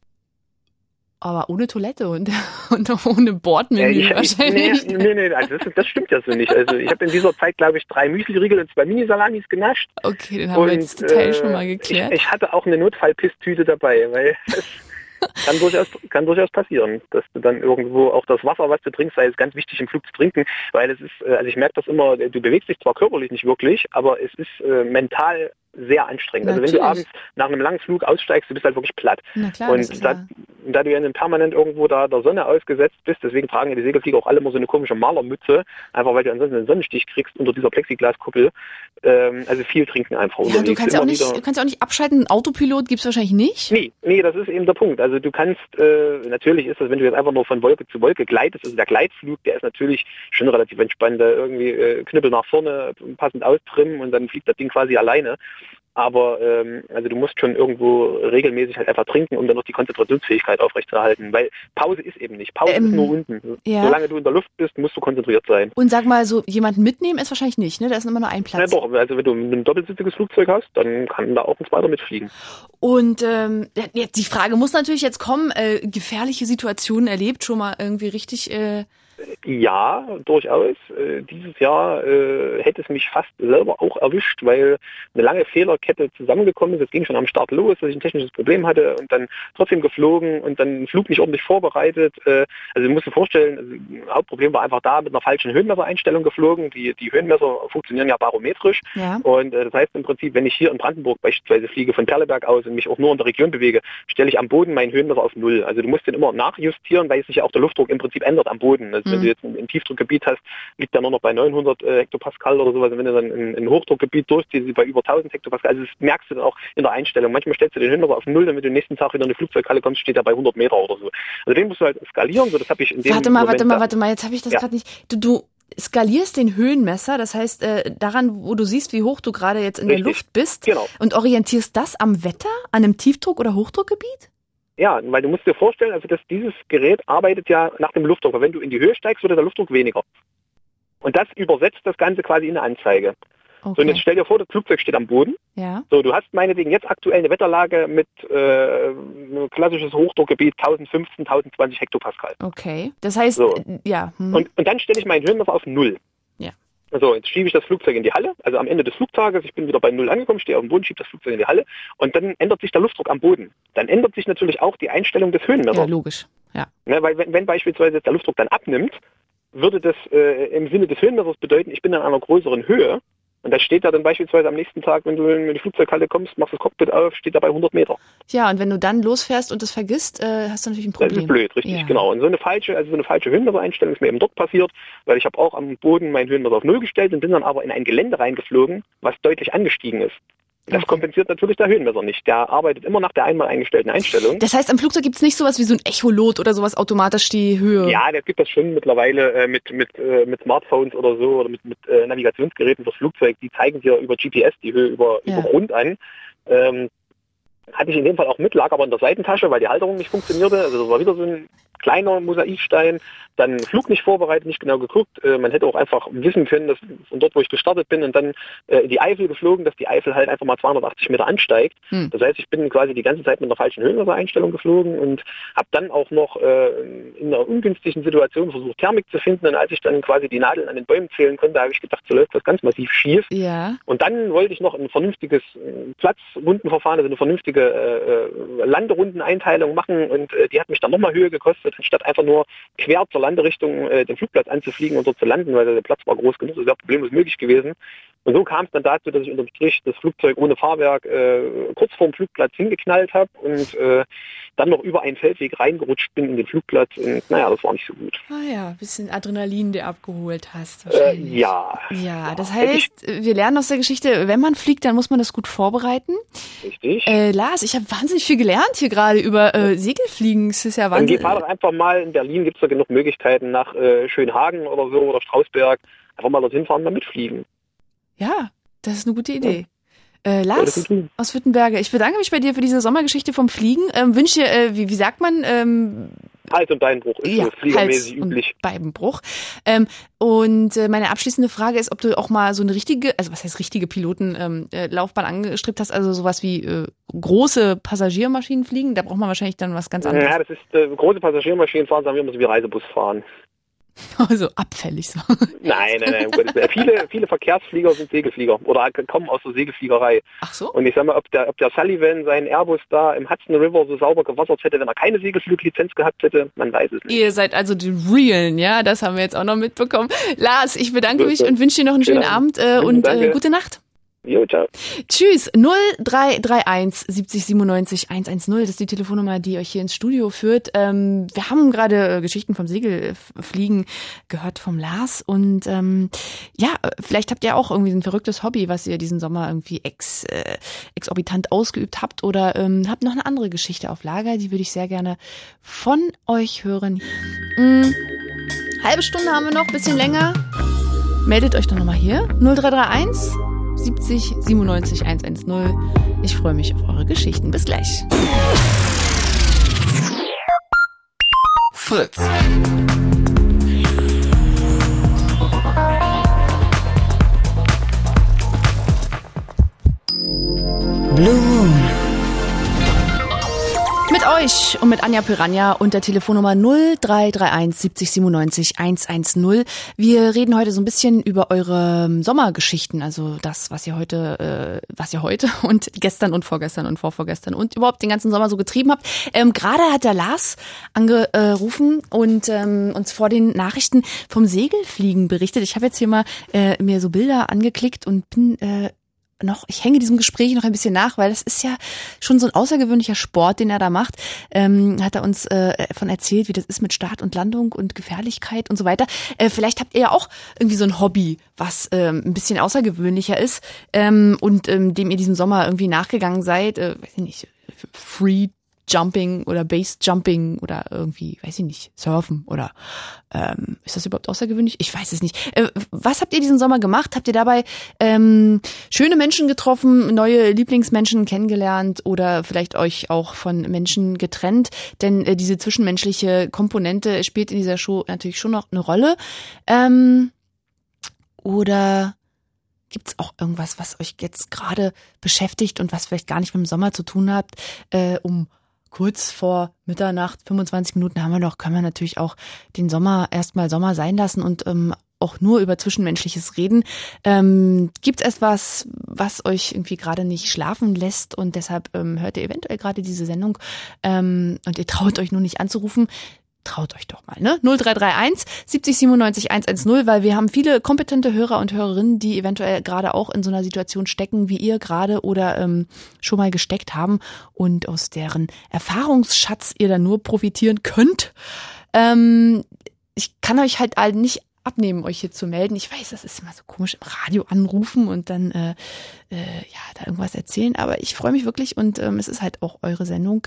Aber ohne Toilette und ohne Bordmenü wahrscheinlich. Nee, also das stimmt ja so nicht. Also ich habe in dieser Zeit, glaube ich, 3 Müsli-Riegel und 2 Mini-Salamis genascht. Okay, den haben wir jetzt Detail schon mal geklärt. Ich hatte auch eine Notfall-Pisstüte dabei, weil kann durchaus passieren, dass du dann irgendwo auch das Wasser, was du trinkst, sei es ganz wichtig im Flug zu trinken, weil es ist, also ich merke das immer, du bewegst dich zwar körperlich nicht wirklich, aber es ist mental sehr anstrengend. Natürlich. Also wenn du abends nach einem langen Flug aussteigst, du bist halt wirklich platt. Na klar, und da du ja permanent irgendwo da der Sonne ausgesetzt bist, deswegen tragen ja die Segelflieger auch alle immer so eine komische Malermütze, einfach weil du ansonsten einen Sonnenstich kriegst unter dieser Plexiglaskuppel. Also viel trinken einfach unterwegs. Du kannst ja auch nicht abschalten, einen Autopilot gibt's wahrscheinlich nicht? Nee, das ist eben der Punkt. Also du kannst, natürlich ist das, wenn du jetzt einfach nur von Wolke zu Wolke gleitest, also der Gleitflug, der ist natürlich schon relativ entspannt, da irgendwie Knüppel nach vorne, passend austrimmen und dann fliegt das Ding quasi alleine. Aber also du musst schon irgendwo regelmäßig halt einfach trinken, um dann noch die Konzentrationsfähigkeit aufrechtzuerhalten. Weil Pause ist eben nicht. Pause ist nur unten. Ja. Solange du in der Luft bist, musst du konzentriert sein. Und sag mal, so jemanden mitnehmen ist wahrscheinlich nicht, ne? Da ist immer nur ein Platz. Ja doch, also wenn du ein doppelsitziges Flugzeug hast, dann kann da auch ein zweiter mitfliegen. Und jetzt die Frage muss natürlich jetzt kommen, gefährliche Situationen erlebt, schon mal irgendwie richtig... Ja, durchaus. Dieses Jahr hätte es mich fast selber auch erwischt, weil eine lange Fehlerkette zusammengekommen ist. Es ging schon am Start los, dass ich ein technisches Problem hatte und dann trotzdem geflogen und dann den Flug nicht ordentlich vorbereitet. Also du musst dir vorstellen, das Hauptproblem war einfach da, mit einer falschen Höhenmessereinstellung geflogen. Die Höhenmesser funktionieren ja barometrisch. Ja. Und das heißt im Prinzip, wenn ich hier in Brandenburg beispielsweise fliege von Perleberg aus und mich auch nur in der Region bewege, stelle ich am Boden meinen Höhenmesser auf 0. Also du musst den immer nachjustieren, weil sich ja auch der Luftdruck im Prinzip ändert am Boden. Also wenn du jetzt ein Tiefdruckgebiet hast, liegt der nur noch bei 900 Hektopascal oder sowas. Und wenn du dann ein Hochdruckgebiet durchziehst, bei über 1000 Hektopascal, also das merkst du dann auch in der Einstellung. Manchmal stellst du den Höhenmesser auf 0, damit du den nächsten Tag wieder in die Flugzeughalle kommst, steht er bei 100 Meter oder so. Also den musst du halt skalieren. So, das habe ich in dem Warte mal, jetzt habe ich das gerade nicht. Du skalierst den Höhenmesser, das heißt daran, wo du siehst, wie hoch du gerade jetzt in der Luft bist, genau. Und orientierst das am Wetter, an einem Tiefdruck- oder Hochdruckgebiet? Ja, weil du musst dir vorstellen, also dass dieses Gerät arbeitet ja nach dem Luftdruck. Aber wenn du in die Höhe steigst, wird der Luftdruck weniger. Und das übersetzt das Ganze quasi in eine Anzeige. Okay. So, und jetzt stell dir vor, das Flugzeug steht am Boden. Ja. So, du hast meinetwegen jetzt aktuell eine Wetterlage mit klassisches Hochdruckgebiet 1015, 1020 Hektopascal. Okay, das heißt, so. Ja. Und dann stelle ich meinen Höhenmesser auf 0. Ja. Also jetzt schiebe ich das Flugzeug in die Halle, also am Ende des Flugtages, ich bin wieder bei 0 angekommen, stehe auf dem Boden, schiebe das Flugzeug in die Halle und dann ändert sich der Luftdruck am Boden. Dann ändert sich natürlich auch die Einstellung des Höhenmessers. Ja, logisch. Ja. Ne, weil wenn beispielsweise der Luftdruck dann abnimmt, würde das im Sinne des Höhenmessers bedeuten, ich bin an einer größeren Höhe. Und da steht da dann beispielsweise am nächsten Tag, wenn du in die Flugzeughalle kommst, machst das Cockpit auf, steht da bei 100 Meter. Ja, und wenn du dann losfährst und das vergisst, hast du natürlich ein Problem. Das ist blöd, richtig, ja. Genau. Und so eine falsche Höhenmessereinstellung ist mir eben dort passiert, weil ich habe auch am Boden meinen Höhenmesser auf 0 gestellt und bin dann aber in ein Gelände reingeflogen, was deutlich angestiegen ist. Das kompensiert natürlich der Höhenmesser nicht. Der arbeitet immer nach der einmal eingestellten Einstellung. Das heißt, am Flugzeug gibt's nicht sowas wie so ein Echolot oder sowas automatisch die Höhe? Ja, das gibt es schon mittlerweile mit Smartphones oder so oder mit Navigationsgeräten fürs Flugzeug. Die zeigen dir über GPS die Höhe über Grund an. Hatte ich in dem Fall auch mit, lag aber in der Seitentasche, weil die Halterung nicht funktionierte. Also das war wieder so ein kleiner Mosaikstein. Dann Flug nicht vorbereitet, nicht genau geguckt. Man hätte auch einfach wissen können, dass von dort, wo ich gestartet bin und dann in die Eifel geflogen, dass die Eifel halt einfach mal 280 Meter ansteigt. Das heißt, ich bin quasi die ganze Zeit mit einer falschen Höhenmessereinstellung geflogen und habe dann auch noch in einer ungünstigen Situation versucht, Thermik zu finden. Und als ich dann quasi die Nadeln an den Bäumen zählen konnte, habe ich gedacht, so läuft das ganz massiv schief. Ja. Und dann wollte ich noch ein vernünftiges Platzrundenverfahren, also eine vernünftige Landerundeneinteilung machen und die hat mich dann nochmal Höhe gekostet, anstatt einfach nur quer zur Landerichtung den Flugplatz anzufliegen und dort zu landen, weil der Platz war groß genug, das wäre problemlos möglich gewesen. Und so kam es dann dazu, dass ich unterm Strich das Flugzeug ohne Fahrwerk kurz vorm Flugplatz hingeknallt habe und dann noch über einen Feldweg reingerutscht bin in den Flugplatz und naja, das war nicht so gut. Ah ja, ein bisschen Adrenalin, der abgeholt hast. Ja. Ja, das heißt, wir lernen aus der Geschichte, wenn man fliegt, dann muss man das gut vorbereiten. Richtig. Lars, ich habe wahnsinnig viel gelernt hier gerade über Segelfliegen. Das ist ja Wahnsinn. Dann geh doch einfach mal, in Berlin gibt es da genug Möglichkeiten, nach Schönhagen oder so oder Strausberg, einfach mal dorthin fahren und mal mitfliegen. Ja, das ist eine gute Idee. Lars aus Wittenberge, ich bedanke mich bei dir für diese Sommergeschichte vom Fliegen. Wünsche dir, wie sagt man? Hals- und Beinbruch ist so fliegermäßig üblich. Beinbruch. Und meine abschließende Frage ist, ob du auch mal so eine richtige, also was heißt richtige Pilotenlaufbahn angestrebt hast, also sowas wie große Passagiermaschinen fliegen? Da braucht man wahrscheinlich dann was ganz anderes. Ja, das ist große Passagiermaschinen fahren, sagen wir immer so wie Reisebus fahren. Also abfällig so. Nein. Viele Verkehrsflieger sind Segelflieger oder kommen aus der Segelfliegerei. Ach so. Und ich sag mal, ob der Sullivan seinen Airbus da im Hudson River so sauber gewassert hätte, wenn er keine Segelfluglizenz gehabt hätte, man weiß es nicht. Ihr seid also die Realen, ja, das haben wir jetzt auch noch mitbekommen. Lars, ich bedanke mich und wünsche dir noch einen schönen Abend und gute Nacht. Jo, ciao. Tschüss, 0331 70 97 110, das ist die Telefonnummer, die euch hier ins Studio führt. Wir haben gerade Geschichten vom Segelfliegen gehört vom Lars und vielleicht habt ihr auch irgendwie ein verrücktes Hobby, was ihr diesen Sommer irgendwie exorbitant ausgeübt habt oder habt noch eine andere Geschichte auf Lager, die würde ich sehr gerne von euch hören. Halbe Stunde haben wir noch, bisschen länger. Meldet euch doch nochmal hier, 0331 70 97 110. Ich freue mich auf eure Geschichten. Bis gleich. Fritz. Blue Moon. Mit euch und mit Anja Piranha und der Telefonnummer 0331 70 97 110. Wir reden heute so ein bisschen über eure Sommergeschichten, also das, was ihr heute und gestern und vorgestern und vorvorgestern und überhaupt den ganzen Sommer so getrieben habt. Gerade hat der Lars angerufen und uns vor den Nachrichten vom Segelfliegen berichtet. Ich habe jetzt hier mal mir so Bilder angeklickt und bin ich hänge diesem Gespräch noch ein bisschen nach, weil das ist ja schon so ein außergewöhnlicher Sport, den er da macht. Hat er uns von erzählt, wie das ist mit Start und Landung und Gefährlichkeit und so weiter. Vielleicht habt ihr ja auch irgendwie so ein Hobby, was ein bisschen außergewöhnlicher ist und dem ihr diesen Sommer irgendwie nachgegangen seid. Weiß ich nicht, Free Jumping oder Base Jumping oder irgendwie, weiß ich nicht, Surfen oder ist das überhaupt außergewöhnlich? Ich weiß es nicht. Was habt ihr diesen Sommer gemacht? Habt ihr dabei schöne Menschen getroffen, neue Lieblingsmenschen kennengelernt oder vielleicht euch auch von Menschen getrennt? Denn diese zwischenmenschliche Komponente spielt in dieser Show natürlich schon noch eine Rolle. Oder gibt's auch irgendwas, was euch jetzt gerade beschäftigt und was vielleicht gar nicht mit dem Sommer zu tun hat, kurz vor Mitternacht, 25 Minuten haben wir noch, können wir natürlich auch den Sommer erstmal Sommer sein lassen und auch nur über Zwischenmenschliches reden. Gibt es etwas, was euch irgendwie gerade nicht schlafen lässt und deshalb hört ihr eventuell gerade diese Sendung und ihr traut euch nur nicht anzurufen? Traut euch doch mal, ne? 0331 70 97 110, weil wir haben viele kompetente Hörer und Hörerinnen, die eventuell gerade auch in so einer Situation stecken, wie ihr gerade oder schon mal gesteckt haben und aus deren Erfahrungsschatz ihr dann nur profitieren könnt. Ich kann euch halt nicht abnehmen, euch hier zu melden. Ich weiß, das ist immer so komisch, im Radio anrufen und dann da irgendwas erzählen, aber ich freue mich wirklich und es ist halt auch eure Sendung.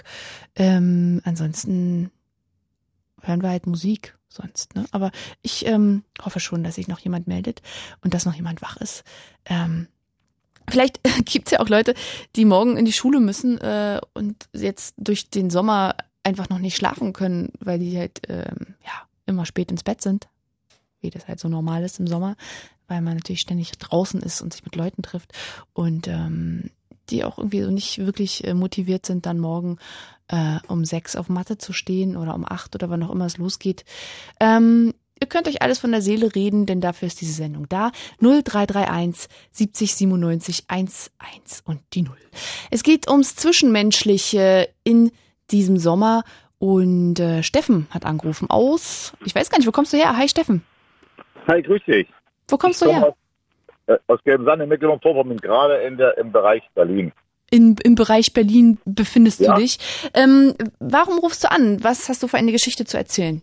Ansonsten hören wir halt Musik sonst, ne? Aber ich hoffe schon, dass sich noch jemand meldet und dass noch jemand wach ist. Vielleicht gibt's ja auch Leute, die morgen in die Schule müssen und jetzt durch den Sommer einfach noch nicht schlafen können, weil die halt immer spät ins Bett sind, wie das halt so normal ist im Sommer, weil man natürlich ständig draußen ist und sich mit Leuten trifft und die auch irgendwie so nicht wirklich motiviert sind, dann morgen um 6 auf Matte zu stehen oder um 8 oder wann auch immer es losgeht. Ihr könnt euch alles von der Seele reden, denn dafür ist diese Sendung da. 0331 70 97 11 und die 0. Es geht ums Zwischenmenschliche in diesem Sommer und Steffen hat angerufen aus, ich weiß gar nicht, wo kommst du her? Hi Steffen. Hi, grüß dich. Wo kommst du her? Aus Gelbsand in Mecklenburg-Vorpommern, bin gerade im Bereich Berlin. Im Bereich Berlin befindest du dich. Warum rufst du an? Was hast du für eine Geschichte zu erzählen?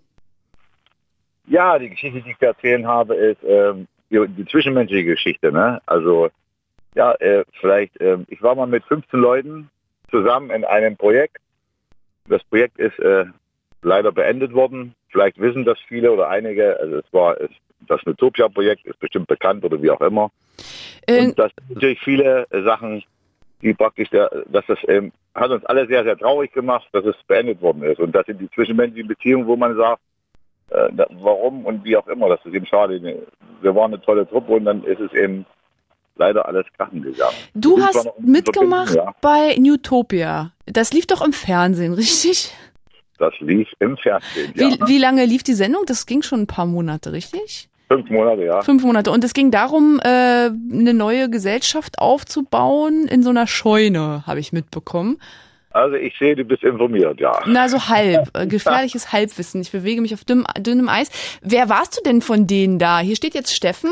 Ja, die Geschichte, die ich zu erzählen habe, ist die zwischenmenschliche Geschichte. Ne? Also, ja, ich war mal mit 15 Leuten zusammen in einem Projekt. Das Projekt ist leider beendet worden. Vielleicht wissen das viele oder einige. Also das Utopia-Projekt ist bestimmt bekannt oder wie auch immer. Und das sind natürlich viele Sachen, die praktisch, hat uns alle sehr, sehr traurig gemacht, dass es beendet worden ist. Und das sind die zwischenmenschlichen Beziehungen, wo man sagt, warum und wie auch immer. Das ist eben schade. Wir waren eine tolle Truppe und dann ist es eben leider alles krachen gegangen. Du hast mitgemacht bei Newtopia. Das lief doch im Fernsehen, richtig? Das lief im Fernsehen, ja. Wie lange lief die Sendung? Das ging schon ein paar Monate, richtig? 5 Monate, ja. 5 Monate. Und es ging darum, eine neue Gesellschaft aufzubauen in so einer Scheune, habe ich mitbekommen. Also ich sehe, du bist informiert, ja. Na, so halb. Gefährliches Halbwissen. Ich bewege mich auf dünnem Eis. Wer warst du denn von denen da? Hier steht jetzt Steffen.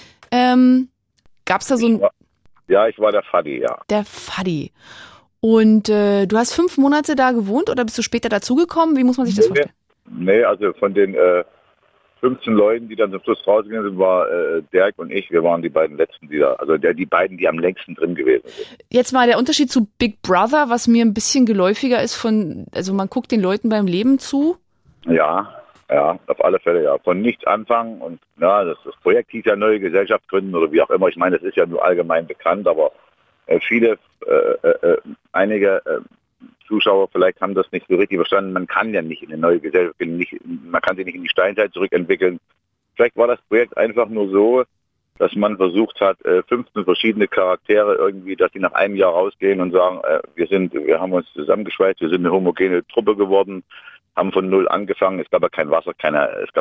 Gab's da so ein... Ja, ich war der Faddi, ja. Der Faddi. Und du hast 5 Monate da gewohnt oder bist du später dazugekommen? Wie muss man sich das vorstellen? Nee, also von den 15 Leuten, die dann zum Schluss rausgegangen sind, war Dirk und ich. Wir waren die beiden Letzten, die beiden, die am längsten drin gewesen sind. Jetzt mal der Unterschied zu Big Brother, was mir ein bisschen geläufiger ist also man guckt den Leuten beim Leben zu. Ja, auf alle Fälle, ja. Von nichts anfangen und das Projekt hieß ja Neue Gesellschaft gründen oder wie auch immer. Ich meine, das ist ja nur allgemein bekannt, aber einige Zuschauer vielleicht haben das nicht so richtig verstanden. Man kann ja nicht in eine neue Gesellschaft, man kann sich nicht in die Steinzeit zurückentwickeln. Vielleicht war das Projekt einfach nur so, dass man versucht hat, 15 verschiedene Charaktere irgendwie, dass die nach einem Jahr rausgehen und sagen, wir haben uns zusammengeschweißt, wir sind eine homogene Truppe geworden, haben von null angefangen. Es gab ja kein Wasser, kein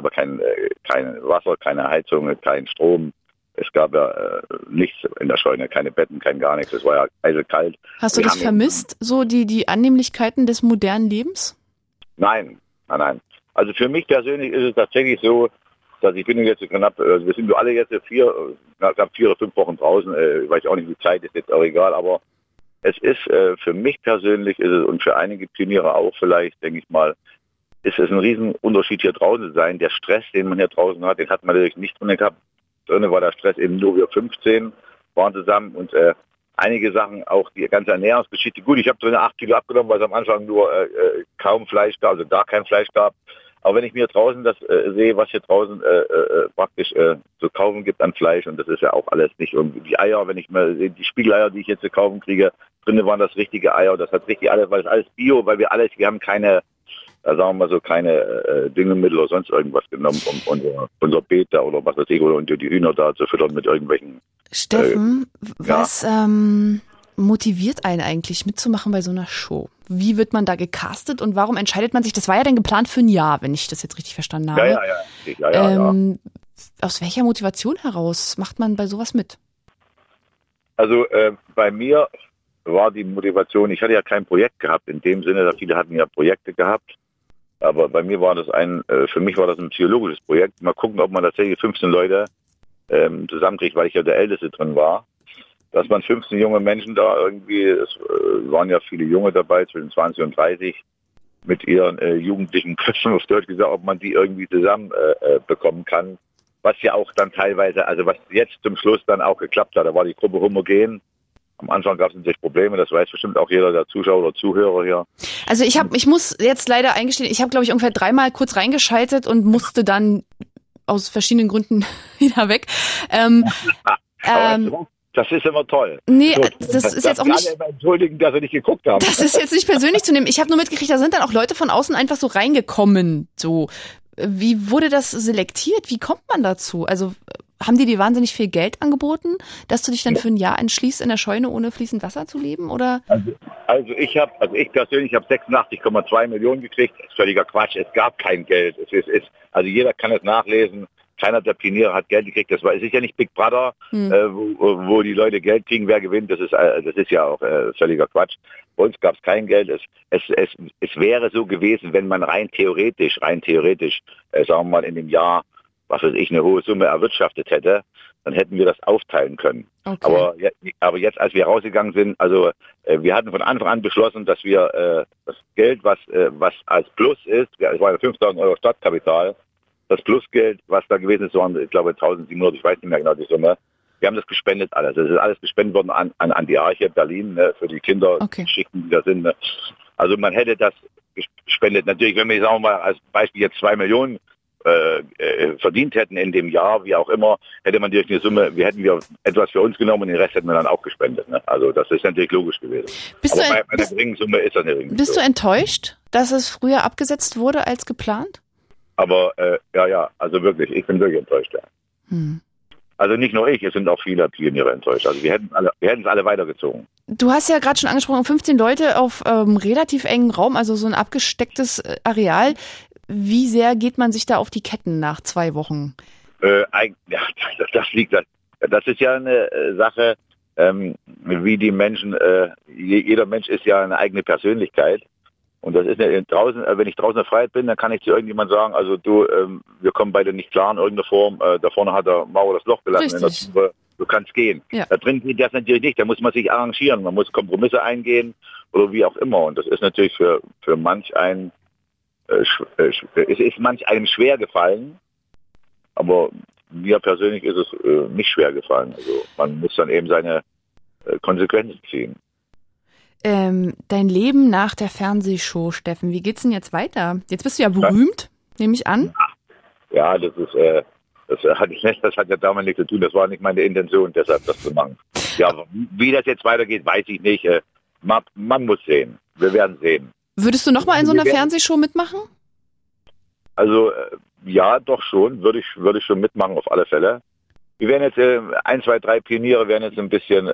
Wasser, keine Heizung, kein Strom. Es gab ja nichts in der Scheune, keine Betten, kein gar nichts. Es war ja eisekalt. Hast du das vermisst, so die Annehmlichkeiten des modernen Lebens? Nein. Also für mich persönlich ist es tatsächlich so, dass ich bin jetzt knapp, wir sind alle jetzt 4 oder 5 Wochen draußen. Ich weiß auch nicht, wie Zeit ist jetzt auch egal, aber es ist für mich persönlich ist es und für einige Pioniere auch vielleicht, denke ich mal, ist es ein Riesenunterschied hier draußen zu sein. Der Stress, den man hier draußen hat, den hat man natürlich nicht drin gehabt. Drin war der Stress eben nur, wir 15 waren zusammen und einige Sachen, auch die ganze Ernährungsgeschichte. Gut, ich habe drin 8 Kilo abgenommen, weil es am Anfang nur kaum Fleisch gab, also gar kein Fleisch gab. Aber wenn ich mir draußen das sehe, was hier draußen praktisch zu kaufen gibt an Fleisch, und das ist ja auch alles nicht irgendwie die Eier, wenn ich mal sehe, die Spiegeleier, die ich jetzt zu kaufen kriege, drinnen waren das richtige Eier, das hat richtig alles, weil es alles Bio, weil wir haben keine, sagen wir mal so, keine Düngemittel oder sonst irgendwas genommen, um unser Beet da oder was weiß ich, oder die Hühner da zu füttern mit irgendwelchen... Steffen, was motiviert einen eigentlich mitzumachen bei so einer Show? Wie wird man da gecastet und warum entscheidet man sich, das war ja dann geplant für ein Jahr, wenn ich das jetzt richtig verstanden habe. Ja. Aus welcher Motivation heraus macht man bei sowas mit? Also bei mir war die Motivation, ich hatte ja kein Projekt gehabt, in dem Sinne, dass viele hatten ja Projekte gehabt, aber bei mir war das für mich war das ein psychologisches Projekt. Mal gucken, ob man tatsächlich 15 Leute zusammenkriegt, weil ich ja der Älteste drin war. Dass man 15 junge Menschen da irgendwie, es waren ja viele Junge dabei, zwischen 20 und 30, mit ihren jugendlichen Köpfen, auf Deutsch gesagt, ob man die irgendwie zusammen bekommen kann. was ja auch dann teilweise, also was jetzt zum Schluss dann auch geklappt hat, da war die Gruppe homogen. Am Anfang gab es natürlich Probleme, das weiß bestimmt auch jeder der Zuschauer oder Zuhörer hier. Also ich muss jetzt leider eingestehen, ich habe, glaube ich, ungefähr 3-mal kurz reingeschaltet und musste dann aus verschiedenen Gründen wieder weg. Das ist immer toll. Nee, das ist jetzt auch nicht... Alle immer entschuldigen, dass sie nicht geguckt haben. Das ist jetzt nicht persönlich zu nehmen. Ich habe nur mitgekriegt, da sind dann auch Leute von außen einfach so reingekommen. So, wie wurde das selektiert? Wie kommt man dazu? Also haben die dir wahnsinnig viel Geld angeboten, dass du dich dann für ein Jahr entschließt, in der Scheune ohne fließend Wasser zu leben? Oder? Also ich persönlich habe 86,2 Millionen gekriegt. Das ist völliger Quatsch. Es gab kein Geld. Also jeder kann es nachlesen. Keiner der Pioniere hat Geld gekriegt. Es ist ja nicht Big Brother, wo die Leute Geld kriegen, wer gewinnt. Das ist ja auch völliger Quatsch. Bei uns gab es kein Geld. Es wäre so gewesen, wenn man rein theoretisch, sagen wir mal in dem Jahr, was weiß ich, eine hohe Summe erwirtschaftet hätte, dann hätten wir das aufteilen können. Okay. Aber jetzt, als wir rausgegangen sind, also wir hatten von Anfang an beschlossen, dass wir das Geld, was als Plus ist, es war ja 5.000 Euro Startkapital, das Plusgeld, was da gewesen ist, waren, ich glaube, 1.700, ich weiß nicht mehr genau die Summe. Wir haben das gespendet alles. Es ist alles gespendet worden an die Arche Berlin, ne, für die Kinderschichten, die da sind. Ne. Also man hätte das gespendet. Natürlich, wenn wir, sagen wir mal, als Beispiel jetzt 2 Millionen verdient hätten in dem Jahr, wie auch immer, hätte man natürlich eine Summe, hätten wir etwas für uns genommen und den Rest hätten wir dann auch gespendet. Ne? Also das ist natürlich logisch gewesen. Aber bei der geringen Summe ist das eine geringe Summe. Bist du enttäuscht, dass es früher abgesetzt wurde als geplant? Aber ja, also wirklich, ich bin wirklich enttäuscht. Ja. Also nicht nur ich, es sind auch viele Pioniere enttäuscht. Also wir hätten es alle weitergezogen. Du hast ja gerade schon angesprochen, 15 Leute auf relativ engem Raum, also so ein abgestecktes Areal. Wie sehr geht man sich da auf die Ketten nach 2 Wochen? Das ist ja eine Sache, wie die Menschen, jeder Mensch ist ja eine eigene Persönlichkeit. Und das ist ja draußen, wenn ich draußen in der Freiheit bin, dann kann ich zu irgendjemandem sagen, also du, wir kommen beide nicht klar in irgendeiner Form, da vorne hat der Mauer das Loch gelassen, in der Tube, du kannst gehen. Ja. Da drin geht das natürlich nicht, da muss man sich arrangieren, man muss Kompromisse eingehen oder wie auch immer. Und das ist natürlich für manch einen, es ist manch einem schwer gefallen, aber mir persönlich ist es nicht schwer gefallen. Also man muss dann eben seine Konsequenzen ziehen. Dein Leben nach der Fernsehshow, Steffen, wie geht's denn jetzt weiter? Jetzt bist du ja berühmt, nehme ich an. Ja, das hat ja damit nichts zu tun. Das war nicht meine Intention, deshalb das zu machen. Ja, wie das jetzt weitergeht, weiß ich nicht. Man muss sehen. Wir werden sehen. Würdest du noch mal in so einer Fernsehshow mitmachen? Also ja, doch schon. Würde ich schon mitmachen, auf alle Fälle. Wir werden jetzt 1, 2, 3 Pioniere werden jetzt ein bisschen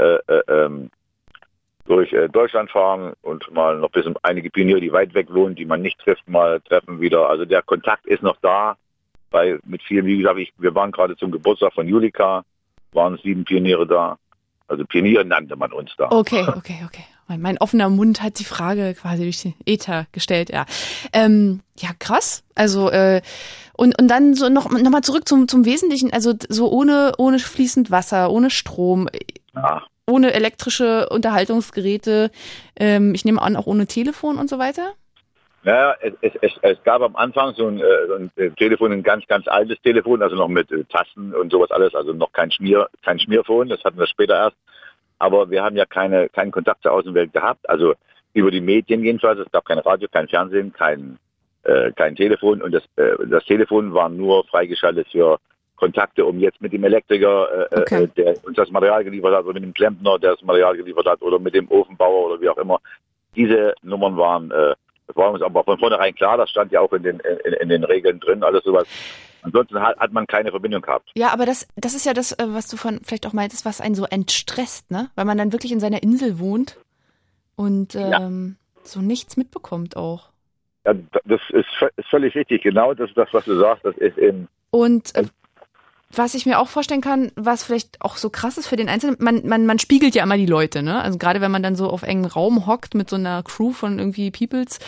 durch Deutschland fahren und mal noch ein bisschen einige Pioniere, die weit weg wohnen, die man nicht trifft, mal treffen wieder. Also der Kontakt ist noch da, weil mit vielen, wie gesagt, wir waren gerade zum Geburtstag von Julika, waren 7 Pioniere da. Also Pioniere nannte man uns da. Okay. Mein offener Mund hat die Frage quasi durch den Äther gestellt, ja. Ja, krass. Also, und dann so noch mal zurück zum Wesentlichen, also so ohne fließend Wasser, ohne Strom. Ja. Ohne elektrische Unterhaltungsgeräte, ich nehme an, auch ohne Telefon und so weiter? Naja, es gab am Anfang so ein Telefon, ein ganz, ganz altes Telefon, also noch mit Tasten und sowas alles, also noch kein Schmierphone, das hatten wir später erst. Aber wir haben ja keinen Kontakt zur Außenwelt gehabt, also über die Medien jedenfalls. Es gab kein Radio, kein Fernsehen, kein Telefon und das Telefon war nur freigeschaltet für Kontakte, um jetzt mit dem Elektriker, der uns das Material geliefert hat, oder mit dem Klempner, der das Material geliefert hat, oder mit dem Ofenbauer oder wie auch immer. Diese Nummern waren, das war uns aber von vornherein klar, das stand ja auch in den Regeln drin, alles sowas. Ansonsten hat man keine Verbindung gehabt. Ja, aber das ist ja das, was du vielleicht auch meintest, was einen so entstresst, ne? Weil man dann wirklich in seiner Insel wohnt und so nichts mitbekommt auch. Ja, das ist völlig richtig, genau das ist das, was du sagst, das ist eben... Und was ich mir auch vorstellen kann, was vielleicht auch so krass ist für den Einzelnen, man spiegelt ja immer die Leute, ne? Also gerade wenn man dann so auf engen Raum hockt mit so einer Crew von irgendwie Peoples,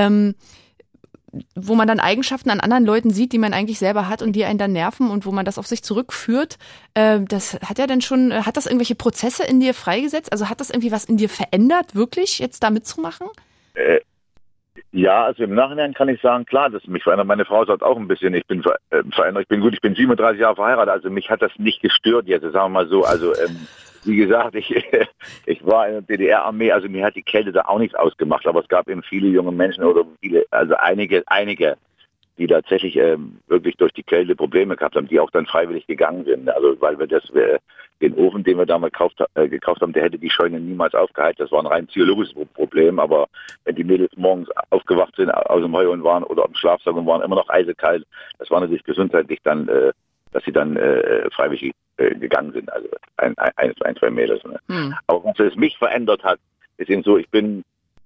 wo man dann Eigenschaften an anderen Leuten sieht, die man eigentlich selber hat und die einen dann nerven und wo man das auf sich zurückführt, das hat ja dann schon, hat das irgendwelche Prozesse in dir freigesetzt? Also hat das irgendwie was in dir verändert, wirklich jetzt da mitzumachen? Ja, also im Nachhinein kann ich sagen, klar, das mich verändert. Meine Frau sagt auch ein bisschen, ich bin verändert. Ich bin 37 Jahre verheiratet, also mich hat das nicht gestört jetzt, sagen wir mal so. Also wie gesagt, ich war in der DDR-Armee, also mir hat die Kälte da auch nichts ausgemacht, aber es gab eben viele junge Menschen oder also einige, die tatsächlich wirklich durch die Kälte Probleme gehabt haben, die auch dann freiwillig gegangen sind. Also weil wir den Ofen, den wir damals gekauft haben, der hätte die Scheune niemals aufgeheizt. Das war ein rein psychologisches Problem. Aber wenn die Mädels morgens aufgewacht sind aus dem Heu und waren oder im Schlafsack und waren immer noch eisekalt, das war natürlich gesundheitlich dann, dass sie dann freiwillig gegangen sind. Also zwei Mädels. Ne? Aber was es mich verändert hat, ist eben so, ich bin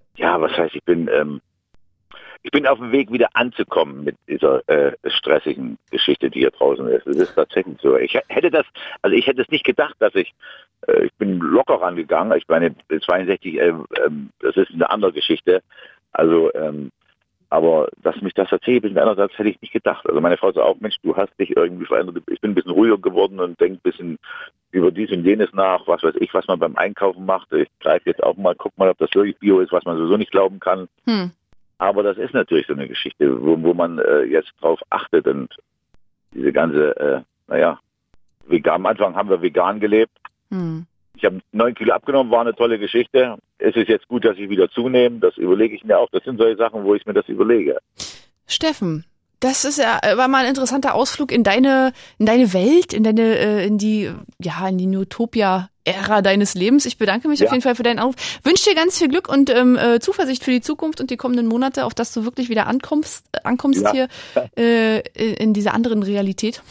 auf dem Weg, wieder anzukommen mit dieser stressigen Geschichte, die hier draußen ist. Es ist tatsächlich so. Ich hätte es nicht gedacht, dass ich bin locker rangegangen. Ich meine, 62, das ist eine andere Geschichte. Also, aber dass mich das tatsächlich ein bisschen verändert hat, hätte ich nicht gedacht. Also meine Frau sagt auch, Mensch, du hast dich irgendwie verändert. Ich bin ein bisschen ruhiger geworden und denke ein bisschen über dies und jenes nach, was weiß ich, was man beim Einkaufen macht. Ich greife jetzt auch mal, guck mal, ob das wirklich Bio ist, was man sowieso nicht glauben kann. Aber das ist natürlich so eine Geschichte, wo man jetzt drauf achtet und diese ganze, vegan. Am Anfang haben wir vegan gelebt. Ich habe 9 Kilo abgenommen, war eine tolle Geschichte. Es ist jetzt gut, dass ich wieder zunehme. Das überlege ich mir auch. Das sind solche Sachen, wo ich mir das überlege. Steffen, das war mal ein interessanter Ausflug in deine Welt, in die Utopia-Ära deines Lebens. Ich bedanke mich auf jeden Fall für deinen Anruf. Wünsche dir ganz viel Glück und Zuversicht für die Zukunft und die kommenden Monate, auf dass du wirklich wieder ankommst hier in dieser anderen Realität,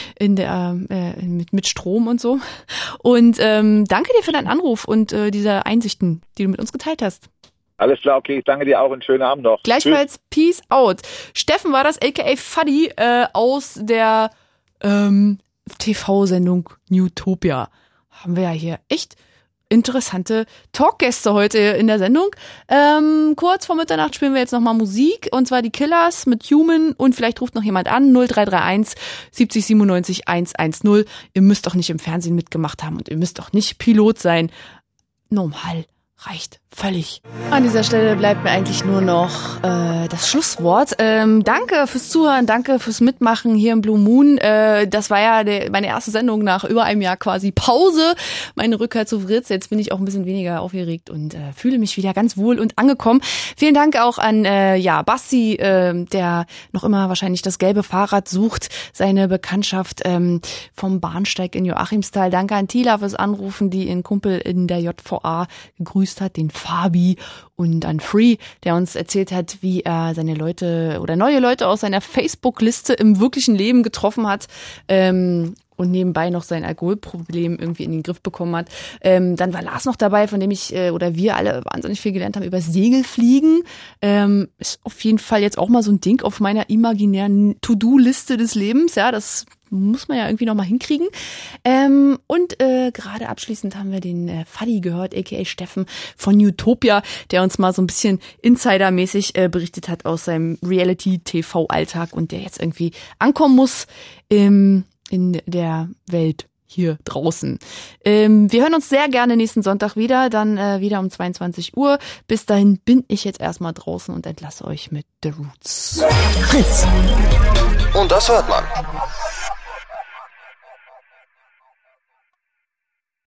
mit Strom und so. Und danke dir für deinen Anruf und diese Einsichten, die du mit uns geteilt hast. Alles klar, okay, ich danke dir auch und schönen Abend noch. Gleichfalls, Peace out. Steffen war das, aka Fuddy, aus der TV-Sendung Newtopia. Haben wir ja hier echt interessante Talkgäste heute in der Sendung. Kurz vor Mitternacht spielen wir jetzt nochmal Musik, und zwar die Killers mit Human, und vielleicht ruft noch jemand an, 0331 70 97 110. Ihr müsst doch nicht im Fernsehen mitgemacht haben und ihr müsst doch nicht Pilot sein. Normal. Reicht völlig. An dieser Stelle bleibt mir eigentlich nur noch das Schlusswort. Danke fürs Zuhören, danke fürs Mitmachen hier im Blue Moon. Das war ja meine erste Sendung nach über einem Jahr quasi Pause. Meine Rückkehr zu Fritz. Jetzt bin ich auch ein bisschen weniger aufgeregt und fühle mich wieder ganz wohl und angekommen. Vielen Dank auch an Basti, der noch immer wahrscheinlich das gelbe Fahrrad sucht, seine Bekanntschaft vom Bahnsteig in Joachimsthal. Danke an Tila fürs Anrufen, die ihren Kumpel in der JVA gegrüßt hat, den Fabi, und an Free, der uns erzählt hat, wie er seine Leute oder neue Leute aus seiner Facebook-Liste im wirklichen Leben getroffen hat und nebenbei noch sein Alkoholproblem irgendwie in den Griff bekommen hat. Dann war Lars noch dabei, von dem wir alle wahnsinnig viel gelernt haben über Segelfliegen. Ist auf jeden Fall jetzt auch mal so ein Ding auf meiner imaginären To-Do-Liste des Lebens. Ja, das muss man ja irgendwie noch mal hinkriegen. Und gerade abschließend haben wir den Fuddy gehört, aka Steffen von Newtopia, der uns mal so ein bisschen insidermäßig berichtet hat aus seinem Reality-TV-Alltag und der jetzt irgendwie ankommen muss in der Welt hier draußen. Wir hören uns sehr gerne nächsten Sonntag wieder, dann wieder um 22 Uhr. Bis dahin bin ich jetzt erstmal draußen und entlasse euch mit The Roots. Fritz. Und das hört man.